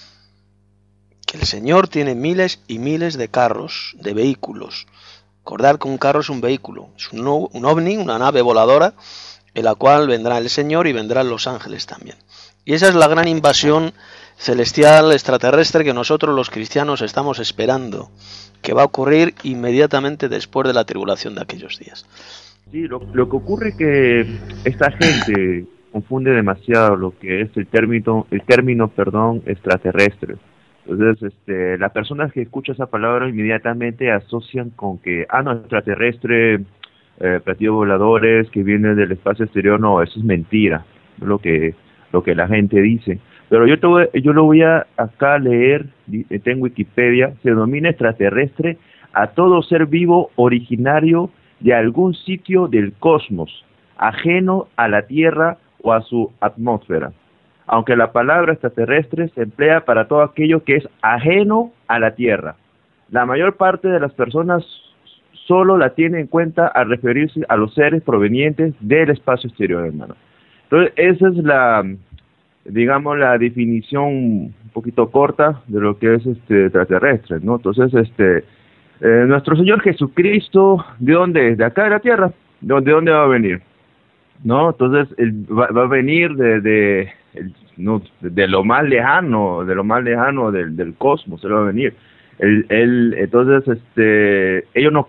Que el Señor tiene miles y miles de carros, de vehículos. Recordar que un carro es un vehículo, es un, un ovni, una nave voladora, en la cual vendrá el Señor y vendrán los ángeles también. Y esa es la gran invasión celestial, extraterrestre, que nosotros los cristianos estamos esperando, que va a ocurrir inmediatamente después de la tribulación de aquellos días. Sí, lo, lo que ocurre es que esta gente confunde demasiado lo que es el término, el término, perdón, extraterrestre. Entonces, este, las personas que escuchan esa palabra inmediatamente asocian con que, ah, no, extraterrestre, eh, platillos voladores que vienen del espacio exterior. No, eso es mentira, lo que lo que la gente dice. Pero yo te voy, yo lo voy a acá leer, tengo Wikipedia, se denomina extraterrestre a todo ser vivo originario de algún sitio del cosmos, ajeno a la Tierra o a su atmósfera. Aunque la palabra extraterrestre se emplea para todo aquello que es ajeno a la Tierra. La mayor parte de las personas solo la tienen en cuenta al referirse a los seres provenientes del espacio exterior, hermano. Entonces, esa es la, digamos, la definición un poquito corta de lo que es este extraterrestre, ¿no? Entonces, este, eh, nuestro Señor Jesucristo, ¿de dónde? De acá de la Tierra. ¿De dónde, de dónde va a venir? ¿No? Entonces, él va, va a venir de... de El, no, de lo más lejano, de lo más lejano del, del cosmos, se va a venir. El, el, entonces, este, ellos no,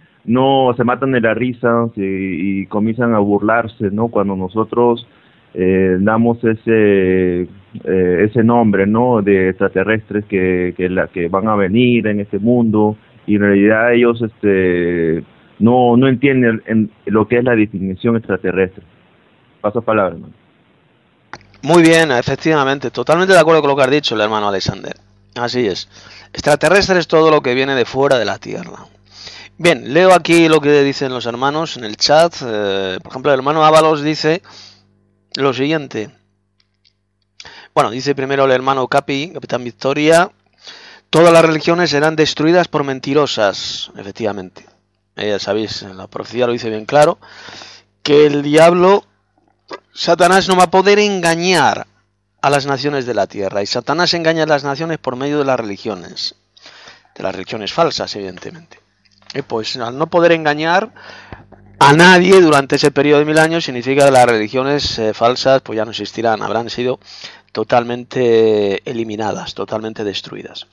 no se matan de la risa y, y comienzan a burlarse, ¿no? Cuando nosotros eh, damos ese eh, ese nombre, ¿no? De extraterrestres que que, la, que van a venir en este mundo, y en realidad ellos, este, no no entienden en lo que es la definición extraterrestre. Paso palabra, hermano. Muy bien, efectivamente, totalmente de acuerdo con lo que has dicho el hermano Alexander. Así es. Extraterrestre es todo lo que viene de fuera de la Tierra. Bien, leo aquí lo que dicen los hermanos en el chat. Eh, por ejemplo, el hermano Ábalos dice lo siguiente. Bueno, dice primero el hermano Capi, Capitán Victoria. Todas las religiones serán destruidas por mentirosas. Efectivamente. Eh, ya sabéis, la profecía lo dice bien claro. Que el diablo... Satanás no va a poder engañar a las naciones de la tierra, y Satanás engaña a las naciones por medio de las religiones, de las religiones falsas, evidentemente. Y pues al no poder engañar a nadie durante ese periodo de mil años, significa que las religiones eh, falsas pues ya no existirán, habrán sido totalmente eliminadas, totalmente destruidas.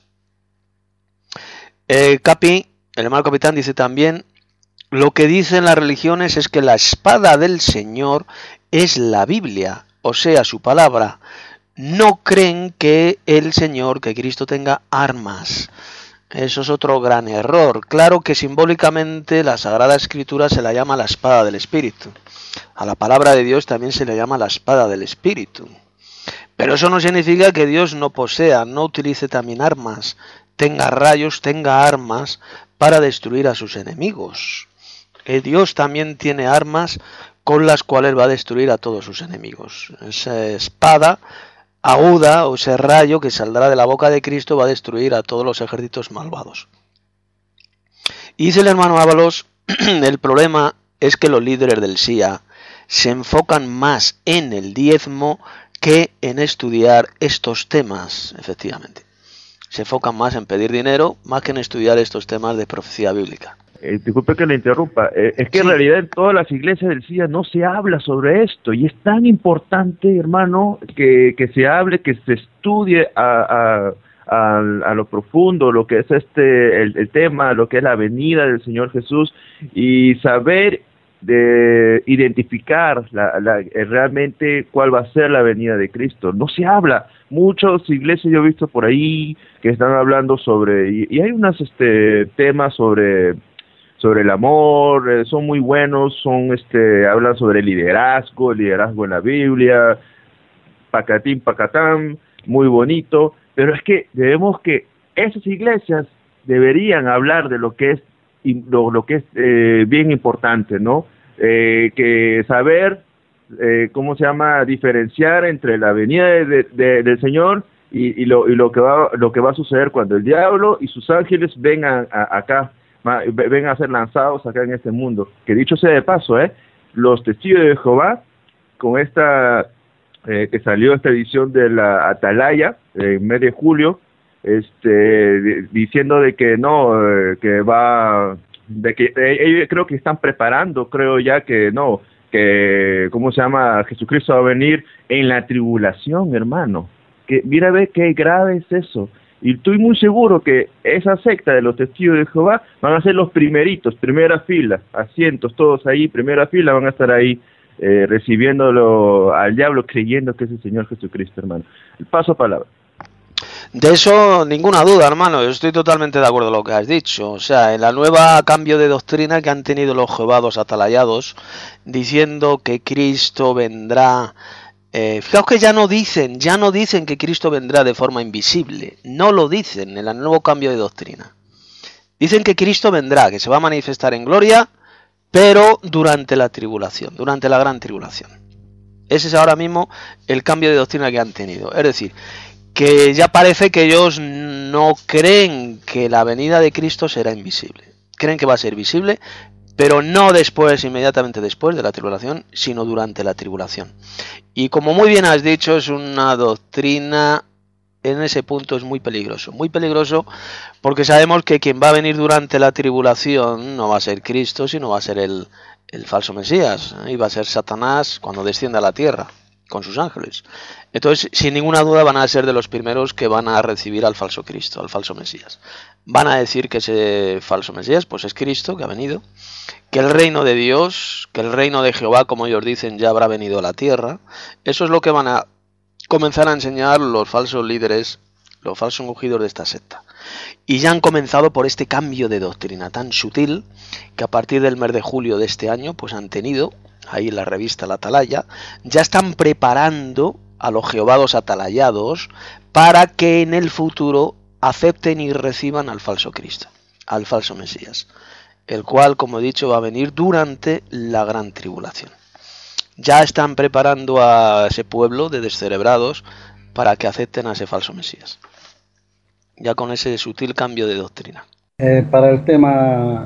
El Capi, el hermano capitán, dice también: lo que dicen las religiones es que la espada del Señor es la Biblia, o sea, su palabra. No creen que el Señor, que Cristo, tenga armas. Eso es otro gran error. Claro que simbólicamente la Sagrada Escritura se la llama la espada del Espíritu. A la palabra de Dios también se le llama la espada del Espíritu. Pero eso no significa que Dios no posea, no utilice también armas, tenga rayos, tenga armas para destruir a sus enemigos. Que Dios también tiene armas con las cuales va a destruir a todos sus enemigos. Esa espada aguda o ese rayo que saldrá de la boca de Cristo va a destruir a todos los ejércitos malvados. Y dice el hermano Ábalos, el problema es que los líderes del S I A se enfocan más en el diezmo que en estudiar estos temas, efectivamente. Se enfocan más en pedir dinero, más que en estudiar estos temas de profecía bíblica. Eh, disculpe que le interrumpa, eh, es que Sí. en realidad en todas las iglesias del S I A no se habla sobre esto, y es tan importante, hermano, que, que se hable, que se estudie a, a, a, a lo profundo lo que es este el, el tema, lo que es la venida del Señor Jesús, y saber de identificar la, la, eh, realmente cuál va a ser la venida de Cristo. No se habla. Muchas iglesias yo he visto por ahí que están hablando sobre, y, y hay unos este, temas sobre sobre el amor, eh, son muy buenos, son este hablan sobre el liderazgo, el liderazgo en la Biblia, pacatín, pacatán, muy bonito, pero es que debemos que esas iglesias deberían hablar de lo que es y lo, lo que es eh, bien importante, ¿no? Eh, que saber, eh, ¿cómo se llama?, diferenciar entre la venida de, de, de, del Señor y, y, lo, y lo, que va, lo que va a suceder cuando el diablo y sus ángeles vengan a, acá, vengan a ser lanzados acá en este mundo. Que dicho sea de paso, ¿eh? Los testigos de Jehová, con esta, eh, que salió esta edición de la Atalaya, en el mes de julio, este diciendo de que no, eh, que va, de que eh, ellos creo que están preparando, creo ya que no, que, ¿cómo se llama? Jesucristo va a venir en la tribulación, hermano. Que mira, ve qué grave es eso. Y estoy muy seguro que esa secta de los testigos de Jehová van a ser los primeritos, primera fila, asientos todos ahí, primera fila, van a estar ahí eh, recibiéndolo al diablo, creyendo que es el Señor Jesucristo, hermano. Paso a palabra. De eso ninguna duda, hermano, yo estoy totalmente de acuerdo con lo que has dicho. O sea, en la nueva cambio de doctrina que han tenido los jehovados atalayados, diciendo que Cristo vendrá, eh, fijaos que ya no dicen, ya no dicen que Cristo vendrá de forma invisible, no lo dicen en el nuevo cambio de doctrina. Dicen que Cristo vendrá, que se va a manifestar en gloria, pero durante la tribulación, durante la gran tribulación. Ese es ahora mismo el cambio de doctrina que han tenido. Es decir, que ya parece que ellos no creen que la venida de Cristo será invisible. Creen que va a ser visible, pero no después, inmediatamente después de la tribulación, sino durante la tribulación. Y como muy bien has dicho, es una doctrina, en ese punto es muy peligroso. Muy peligroso porque sabemos que quien va a venir durante la tribulación no va a ser Cristo, sino va a ser el, el falso Mesías. Y va a ser Satanás cuando descienda a la tierra con sus ángeles. Entonces, sin ninguna duda van a ser de los primeros que van a recibir al falso Cristo, al falso Mesías. Van a decir que ese falso Mesías pues es Cristo, que ha venido, que el reino de Dios, que el reino de Jehová, como ellos dicen, ya habrá venido a la tierra. Eso es lo que van a comenzar a enseñar los falsos líderes, los falsos ungidos de esta secta. Y ya han comenzado por este cambio de doctrina tan sutil que a partir del mes de julio de este año pues han tenido, ahí en la revista La Atalaya, ya están preparando a los jehovados atalayados para que en el futuro acepten y reciban al falso Cristo, al falso Mesías, el cual, como he dicho, va a venir durante la gran tribulación. Ya están preparando a ese pueblo de descerebrados para que acepten a ese falso Mesías, ya con ese sutil cambio de doctrina. Eh, para el tema,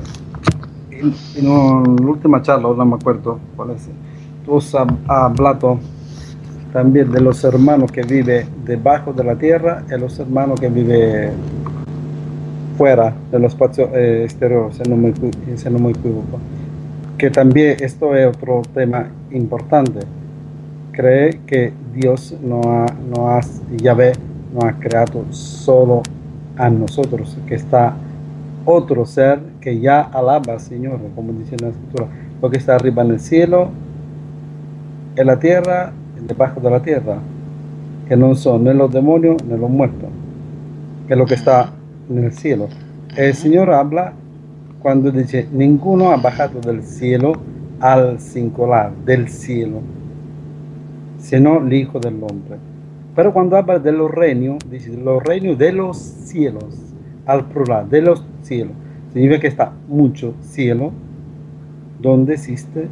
en, en la última charla, no me acuerdo cuál es, tú has hablado también de los hermanos que viven debajo de la tierra y los hermanos que viven fuera del espacio eh, exterior, si no, me, si no me equivoco. Que también esto es otro tema importante, cree que Dios no ha, no ha, Yahvé no ha creado solo a nosotros, que está otro ser que ya alaba al Señor, como dice la Escritura, porque está arriba en el cielo, en la tierra, debajo de la tierra, que no son ni los demonios ni los muertos, que es lo que está en el cielo. El Señor habla cuando dice, ninguno ha bajado del cielo al singular, del cielo, sino el Hijo del Hombre. Pero cuando habla de los reinos, dice los reinos de los cielos, al plural, de los cielos. Significa que está mucho cielo, donde existe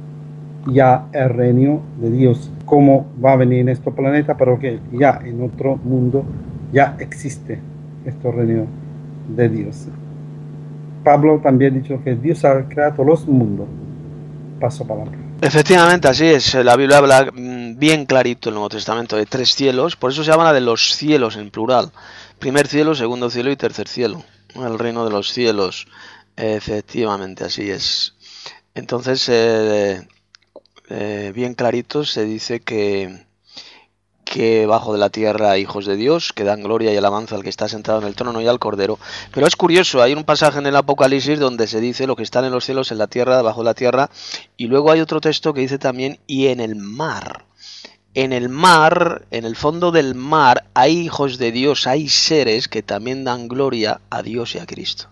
ya el reino de Dios. Cómo va a venir en este planeta, pero que ya en otro mundo ya existe este reino de Dios. Pablo también ha dicho que Dios ha creado los mundos. Paso palabra. Efectivamente, así es. La Biblia habla bien clarito en el Nuevo Testamento de tres cielos, por eso se habla de los cielos en plural. Primer cielo, segundo cielo y tercer cielo. El reino de los cielos. Efectivamente, así es. Entonces, eh, eh, bien clarito se dice que, que bajo de la tierra hay hijos de Dios, que dan gloria y alabanza al que está sentado en el trono y al Cordero. Pero es curioso, hay un pasaje en el Apocalipsis donde se dice lo que están en los cielos, en la tierra, debajo de la tierra, y luego hay otro texto que dice también, y en el mar. En el mar, en el fondo del mar, hay hijos de Dios, hay seres que también dan gloria a Dios y a Cristo.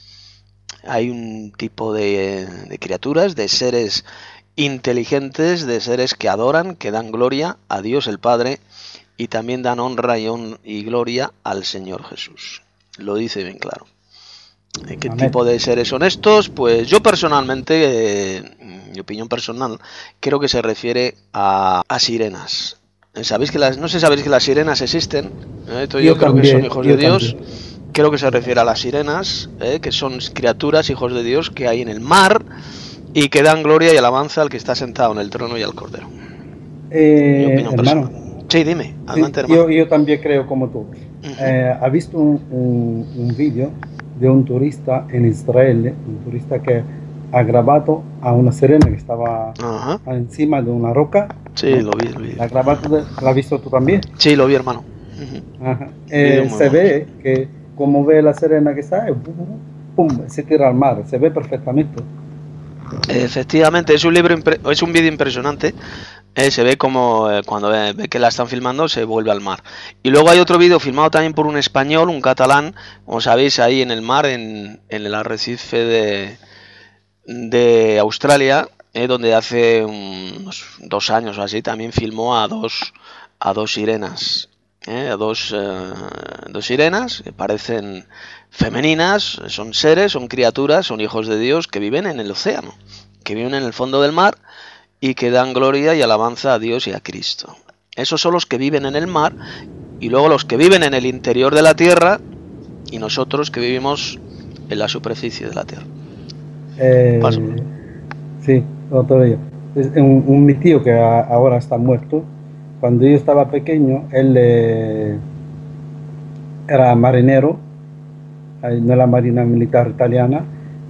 Hay un tipo de, de criaturas, de seres inteligentes, de seres que adoran, que dan gloria a Dios el Padre y también dan honra y, hon y gloria al Señor Jesús. Lo dice bien claro. ¿Qué Amén. Tipo de seres son estos? Pues yo personalmente, eh, mi opinión personal, creo que se refiere a, a sirenas. ¿Sabéis que las, no sé si sabéis que las sirenas existen? ¿Eh? Yo, yo creo también, que son hijos de Dios. También. Creo que se refiere a las sirenas, ¿eh? Que son criaturas, hijos de Dios, que hay en el mar y que dan gloria y alabanza al que está sentado en el trono y al Cordero. Eh, mi opinión hermano, personal. Sí, dime. Adelante, sí, yo, yo también creo como tú. Uh-huh. eh, ¿Has visto un, un, un vídeo de un turista en Israel, un turista que ha grabado a una sirena que estaba uh-huh. encima de una roca? Sí, ¿no? lo vi, lo vi. ¿La, grabado, ¿La has visto tú también? Sí, lo vi, hermano. Uh-huh. Ajá. Eh, se bueno. ve que, como ve la sirena que está, pum, se tira al mar, se ve perfectamente. Efectivamente, es un libro, es un vídeo impresionante. Eh, se ve como eh, cuando ve, ve que la están filmando se vuelve al mar. Y luego hay otro vídeo filmado también por un español, un catalán, como sabéis, ahí en el mar, en, en el arrecife de, de Australia, eh, donde hace unos dos años o así también filmó a dos, a dos sirenas. Eh, a dos, eh, dos sirenas que parecen femeninas, son seres, son criaturas, son hijos de Dios que viven en el océano, que viven en el fondo del mar y que dan gloria y alabanza a Dios y a Cristo. Esos son los que viven en el mar, y luego los que viven en el interior de la tierra, y nosotros que vivimos en la superficie de la tierra. Eh, sí, otro día. Es un, un mi tío que a, ahora está muerto. Cuando yo estaba pequeño, él eh, era marinero, en la Marina Militar Italiana,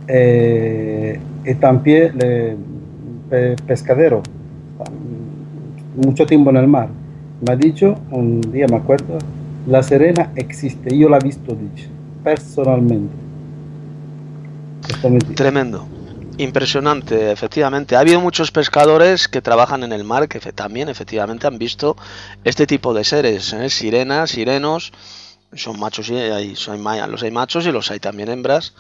eh, y también le, pe, pescadero, mucho tiempo en el mar. Me ha dicho, un día me acuerdo, la sirena existe, yo la he visto, dicho, personalmente. Tremendo. Impresionante, efectivamente. Ha habido muchos pescadores que trabajan en el mar que también efectivamente han visto este tipo de seres, ¿eh? Sirenas, sirenos, son machos y hay, son, los hay machos y los hay también hembras,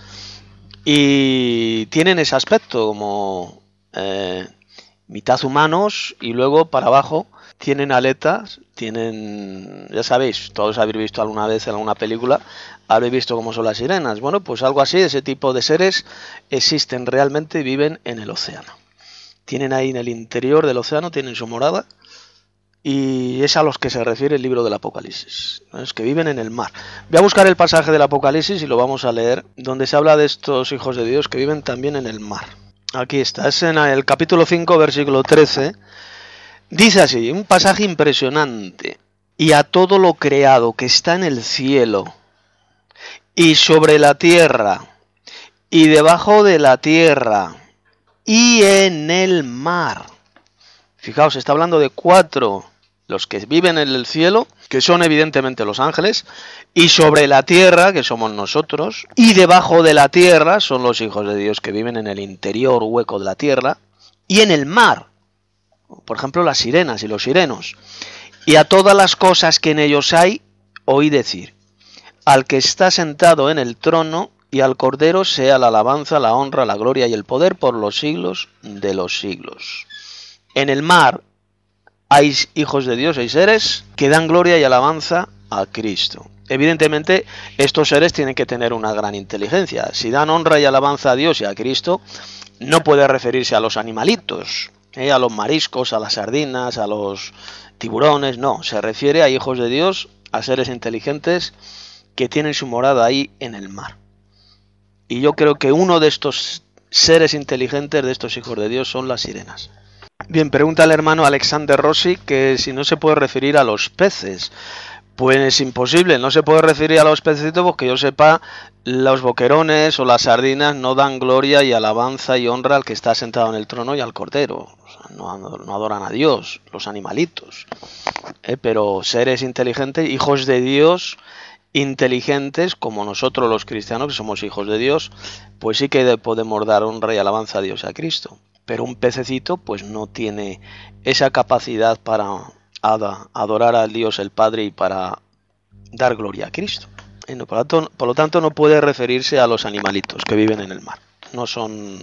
y tienen ese aspecto como eh, mitad humanos y luego para abajo tienen aletas, tienen, ya sabéis, todos habéis visto alguna vez en alguna película, habéis visto cómo son las sirenas. Bueno, pues algo así, ese tipo de seres existen realmente y viven en el océano. Tienen ahí en el interior del océano, tienen su morada, y es a los que se refiere el libro del Apocalipsis, los que viven en el mar. Voy a buscar el pasaje del Apocalipsis y lo vamos a leer, donde se habla de estos hijos de Dios que viven también en el mar. Aquí está, es en el capítulo cinco, versículo trece. Dice así, un pasaje impresionante. Y a todo lo creado que está en el cielo y sobre la tierra y debajo de la tierra y en el mar. Fijaos, está hablando de cuatro, los que viven en el cielo, que son evidentemente los ángeles, y sobre la tierra, que somos nosotros, y debajo de la tierra son los hijos de Dios que viven en el interior hueco de la tierra, y en el mar, por ejemplo las sirenas y los sirenos, y a todas las cosas que en ellos hay, oí decir, al que está sentado en el trono y al Cordero sea la alabanza, la honra, la gloria y el poder por los siglos de los siglos. En el mar hay hijos de Dios, hay seres que dan gloria y alabanza a Cristo. Evidentemente, estos seres tienen que tener una gran inteligencia. Si dan honra y alabanza a Dios y a Cristo, no puede referirse a los animalitos, ¿eh? a los mariscos, a las sardinas, a los tiburones, no. Se refiere a hijos de Dios, a seres inteligentes que tienen su morada ahí en el mar. Y yo creo que uno de estos seres inteligentes, de estos hijos de Dios, son las sirenas. Bien, pregunta el hermano Alexander Rossi que si no se puede referir a los peces. Pues es imposible, no se puede referir a los pececitos porque yo sepa, los boquerones o las sardinas no dan gloria y alabanza y honra al que está sentado en el trono y al Cordero. O sea, no, no adoran a Dios, los animalitos. Eh, pero seres inteligentes, hijos de Dios, inteligentes, como nosotros los cristianos que somos hijos de Dios, pues sí que podemos dar honra y alabanza a Dios y a Cristo. Pero un pececito pues no tiene esa capacidad para adorar al Dios el Padre y para dar gloria a Cristo. Por lo tanto, por lo tanto no puede referirse a los animalitos que viven en el mar. No son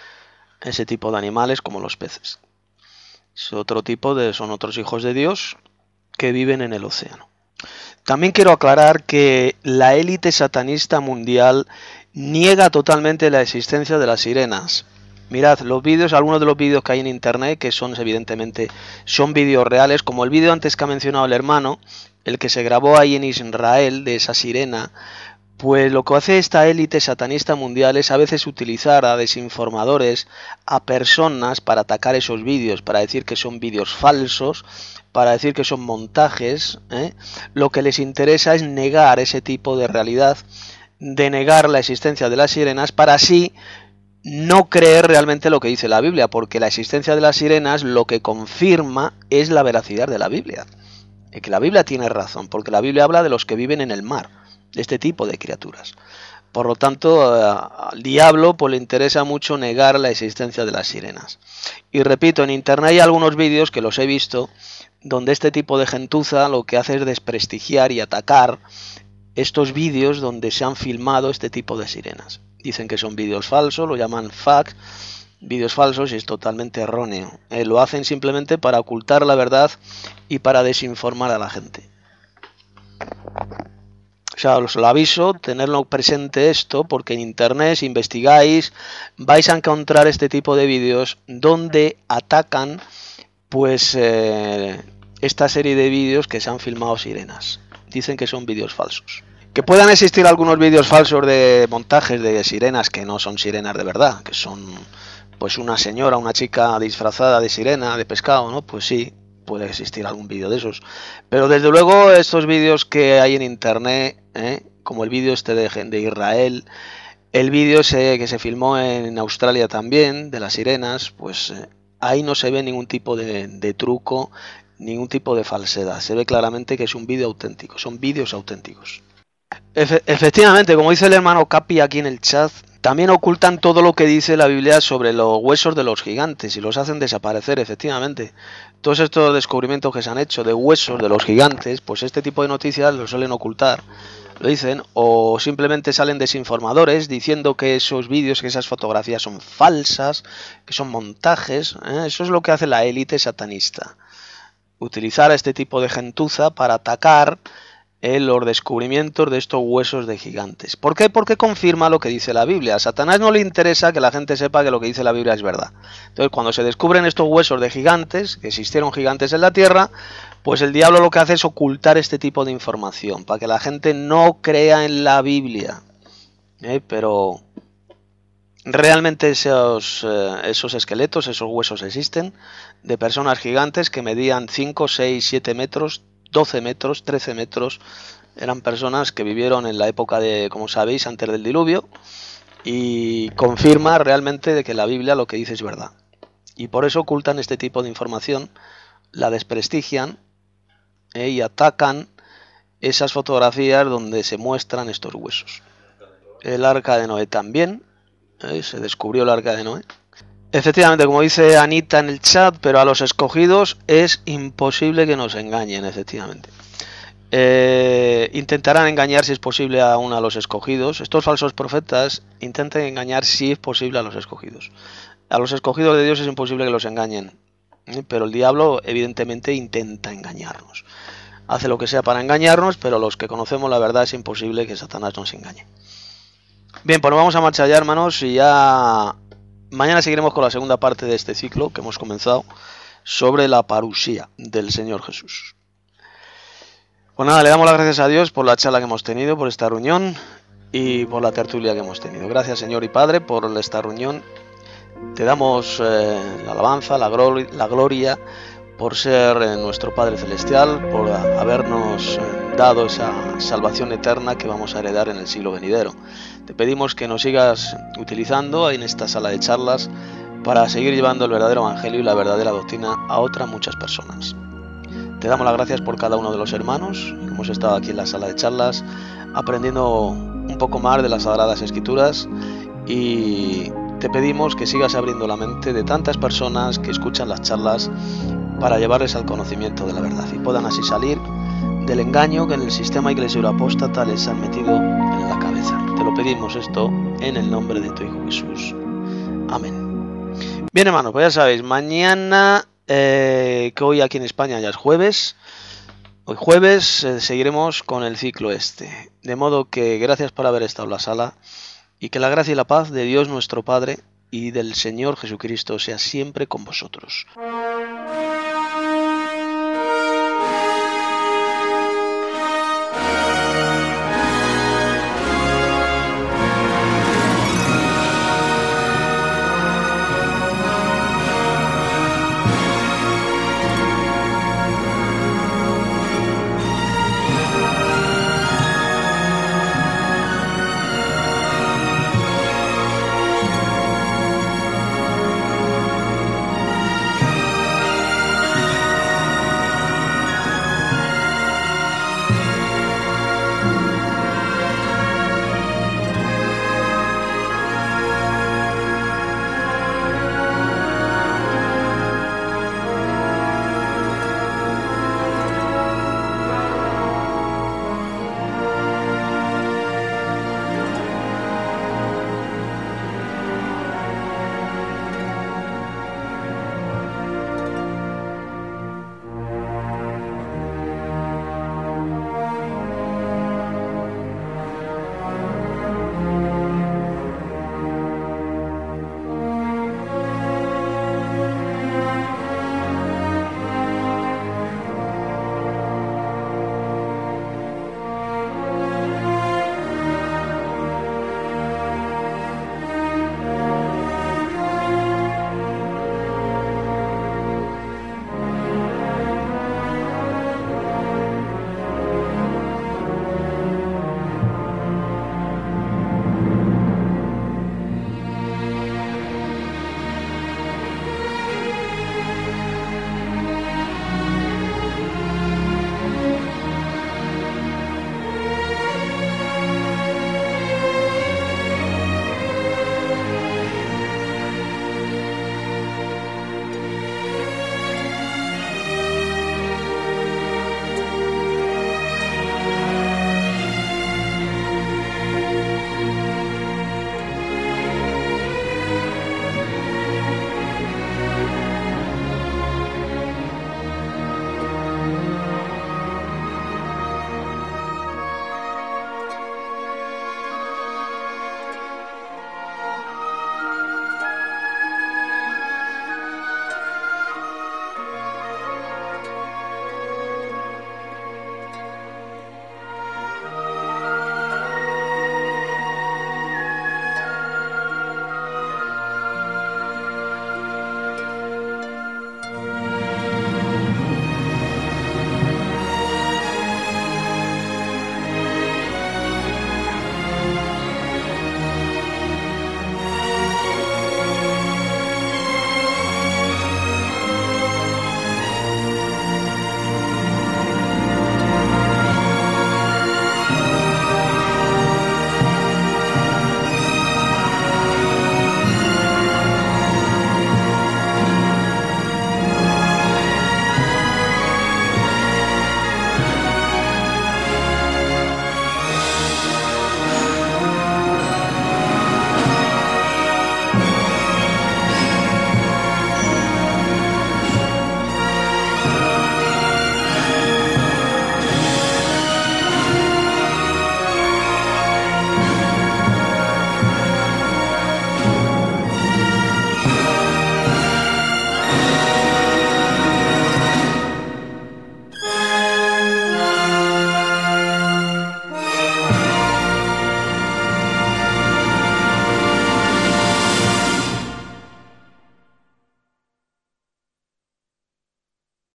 ese tipo de animales como los peces. Es otro tipo de, son otros hijos de Dios que viven en el océano. También quiero aclarar que la élite satanista mundial niega totalmente la existencia de las sirenas. Mirad, los vídeos, algunos de los vídeos que hay en internet, que son evidentemente, son vídeos reales, como el vídeo antes que ha mencionado el hermano, el que se grabó ahí en Israel, de esa sirena, pues lo que hace esta élite satanista mundial es a veces utilizar a desinformadores, a personas para atacar esos vídeos, para decir que son vídeos falsos, para decir que son montajes, ¿eh? Lo que les interesa es negar ese tipo de realidad, de negar la existencia de las sirenas, para así no creer realmente lo que dice la Biblia, porque la existencia de las sirenas lo que confirma es la veracidad de la Biblia. Y que la Biblia tiene razón, porque la Biblia habla de los que viven en el mar, de este tipo de criaturas. Por lo tanto, al diablo pues, le interesa mucho negar la existencia de las sirenas. Y repito, en internet hay algunos vídeos que los he visto, donde este tipo de gentuza lo que hace es desprestigiar y atacar estos vídeos donde se han filmado este tipo de sirenas. Dicen que son vídeos falsos, lo llaman fact, vídeos falsos, y es totalmente erróneo. Eh, lo hacen simplemente para ocultar la verdad y para desinformar a la gente. O sea, os lo aviso, tenerlo presente esto, porque en internet, si investigáis, vais a encontrar este tipo de vídeos donde atacan pues eh, esta serie de vídeos que se han filmado sirenas. Dicen que son vídeos falsos. Que puedan existir algunos vídeos falsos de montajes de sirenas que no son sirenas de verdad, que son pues una señora, una chica disfrazada de sirena, de pescado, ¿no? Pues sí, puede existir algún vídeo de esos. Pero desde luego estos vídeos que hay en internet, ¿eh? Como el vídeo este de, de Israel, el vídeo ese que se filmó en Australia también, de las sirenas, pues eh, ahí no se ve ningún tipo de, de truco, ningún tipo de falsedad. Se ve claramente que es un vídeo auténtico, son vídeos auténticos. Efe, efectivamente, como dice el hermano Capi aquí en el chat, también ocultan todo lo que dice la Biblia sobre los huesos de los gigantes y los hacen desaparecer, efectivamente. Todos estos descubrimientos que se han hecho de huesos de los gigantes, pues este tipo de noticias lo suelen ocultar, lo dicen, o simplemente salen desinformadores diciendo que esos vídeos, que esas fotografías son falsas, que son montajes, ¿eh? Eso es lo que hace la élite satanista. Utilizar a este tipo de gentuza para atacar en los descubrimientos de estos huesos de gigantes. ¿Por qué? Porque confirma lo que dice la Biblia. A Satanás no le interesa que la gente sepa que lo que dice la Biblia es verdad. Entonces, cuando se descubren estos huesos de gigantes, que existieron gigantes en la tierra, pues el diablo lo que hace es ocultar este tipo de información, para que la gente no crea en la Biblia. ¿Eh? Pero realmente esos, eh, esos esqueletos, esos huesos existen, de personas gigantes que medían cinco, seis, siete metros, doce metros, trece metros, eran personas que vivieron en la época de, como sabéis, antes del diluvio, y confirma realmente de que la Biblia lo que dice es verdad. Y por eso ocultan este tipo de información, la desprestigian eh, y atacan esas fotografías donde se muestran estos huesos. El arca de Noé también, eh, se descubrió el arca de Noé. Efectivamente, como dice Anita en el chat, pero a los escogidos es imposible que nos engañen, efectivamente. Eh, intentarán engañar si es posible aún a los escogidos. Estos falsos profetas intentan engañar si es posible a los escogidos. A los escogidos de Dios es imposible que los engañen, ¿eh? Pero el diablo evidentemente intenta engañarnos. Hace lo que sea para engañarnos, pero los que conocemos la verdad es imposible que Satanás nos engañe. Bien, pues nos vamos a marchar ya, hermanos, y ya mañana seguiremos con la segunda parte de este ciclo que hemos comenzado sobre la parusía del Señor Jesús. Pues nada, le damos las gracias a Dios por la charla que hemos tenido, por esta reunión y por la tertulia que hemos tenido. Gracias, Señor y Padre, por esta reunión. Te damos eh, la alabanza, la, glor- la gloria, por ser eh, nuestro Padre Celestial, por a- habernos eh, dado esa salvación eterna que vamos a heredar en el siglo venidero. Te pedimos que nos sigas utilizando en esta sala de charlas para seguir llevando el verdadero evangelio y la verdadera doctrina a otras muchas personas. Te damos las gracias por cada uno de los hermanos que hemos estado aquí en la sala de charlas aprendiendo un poco más de las Sagradas Escrituras, y te pedimos que sigas abriendo la mente de tantas personas que escuchan las charlas para llevarles al conocimiento de la verdad y puedan así salir del engaño que en el sistema iglesia apóstata les han metido en la cabeza. Te lo pedimos esto en el nombre de tu Hijo Jesús. Amén. Bien, hermanos, pues ya sabéis, mañana, eh, que hoy aquí en España ya es jueves, hoy jueves eh, seguiremos con el ciclo este. De modo que gracias por haber estado en la sala y que la gracia y la paz de Dios nuestro Padre y del Señor Jesucristo sea siempre con vosotros.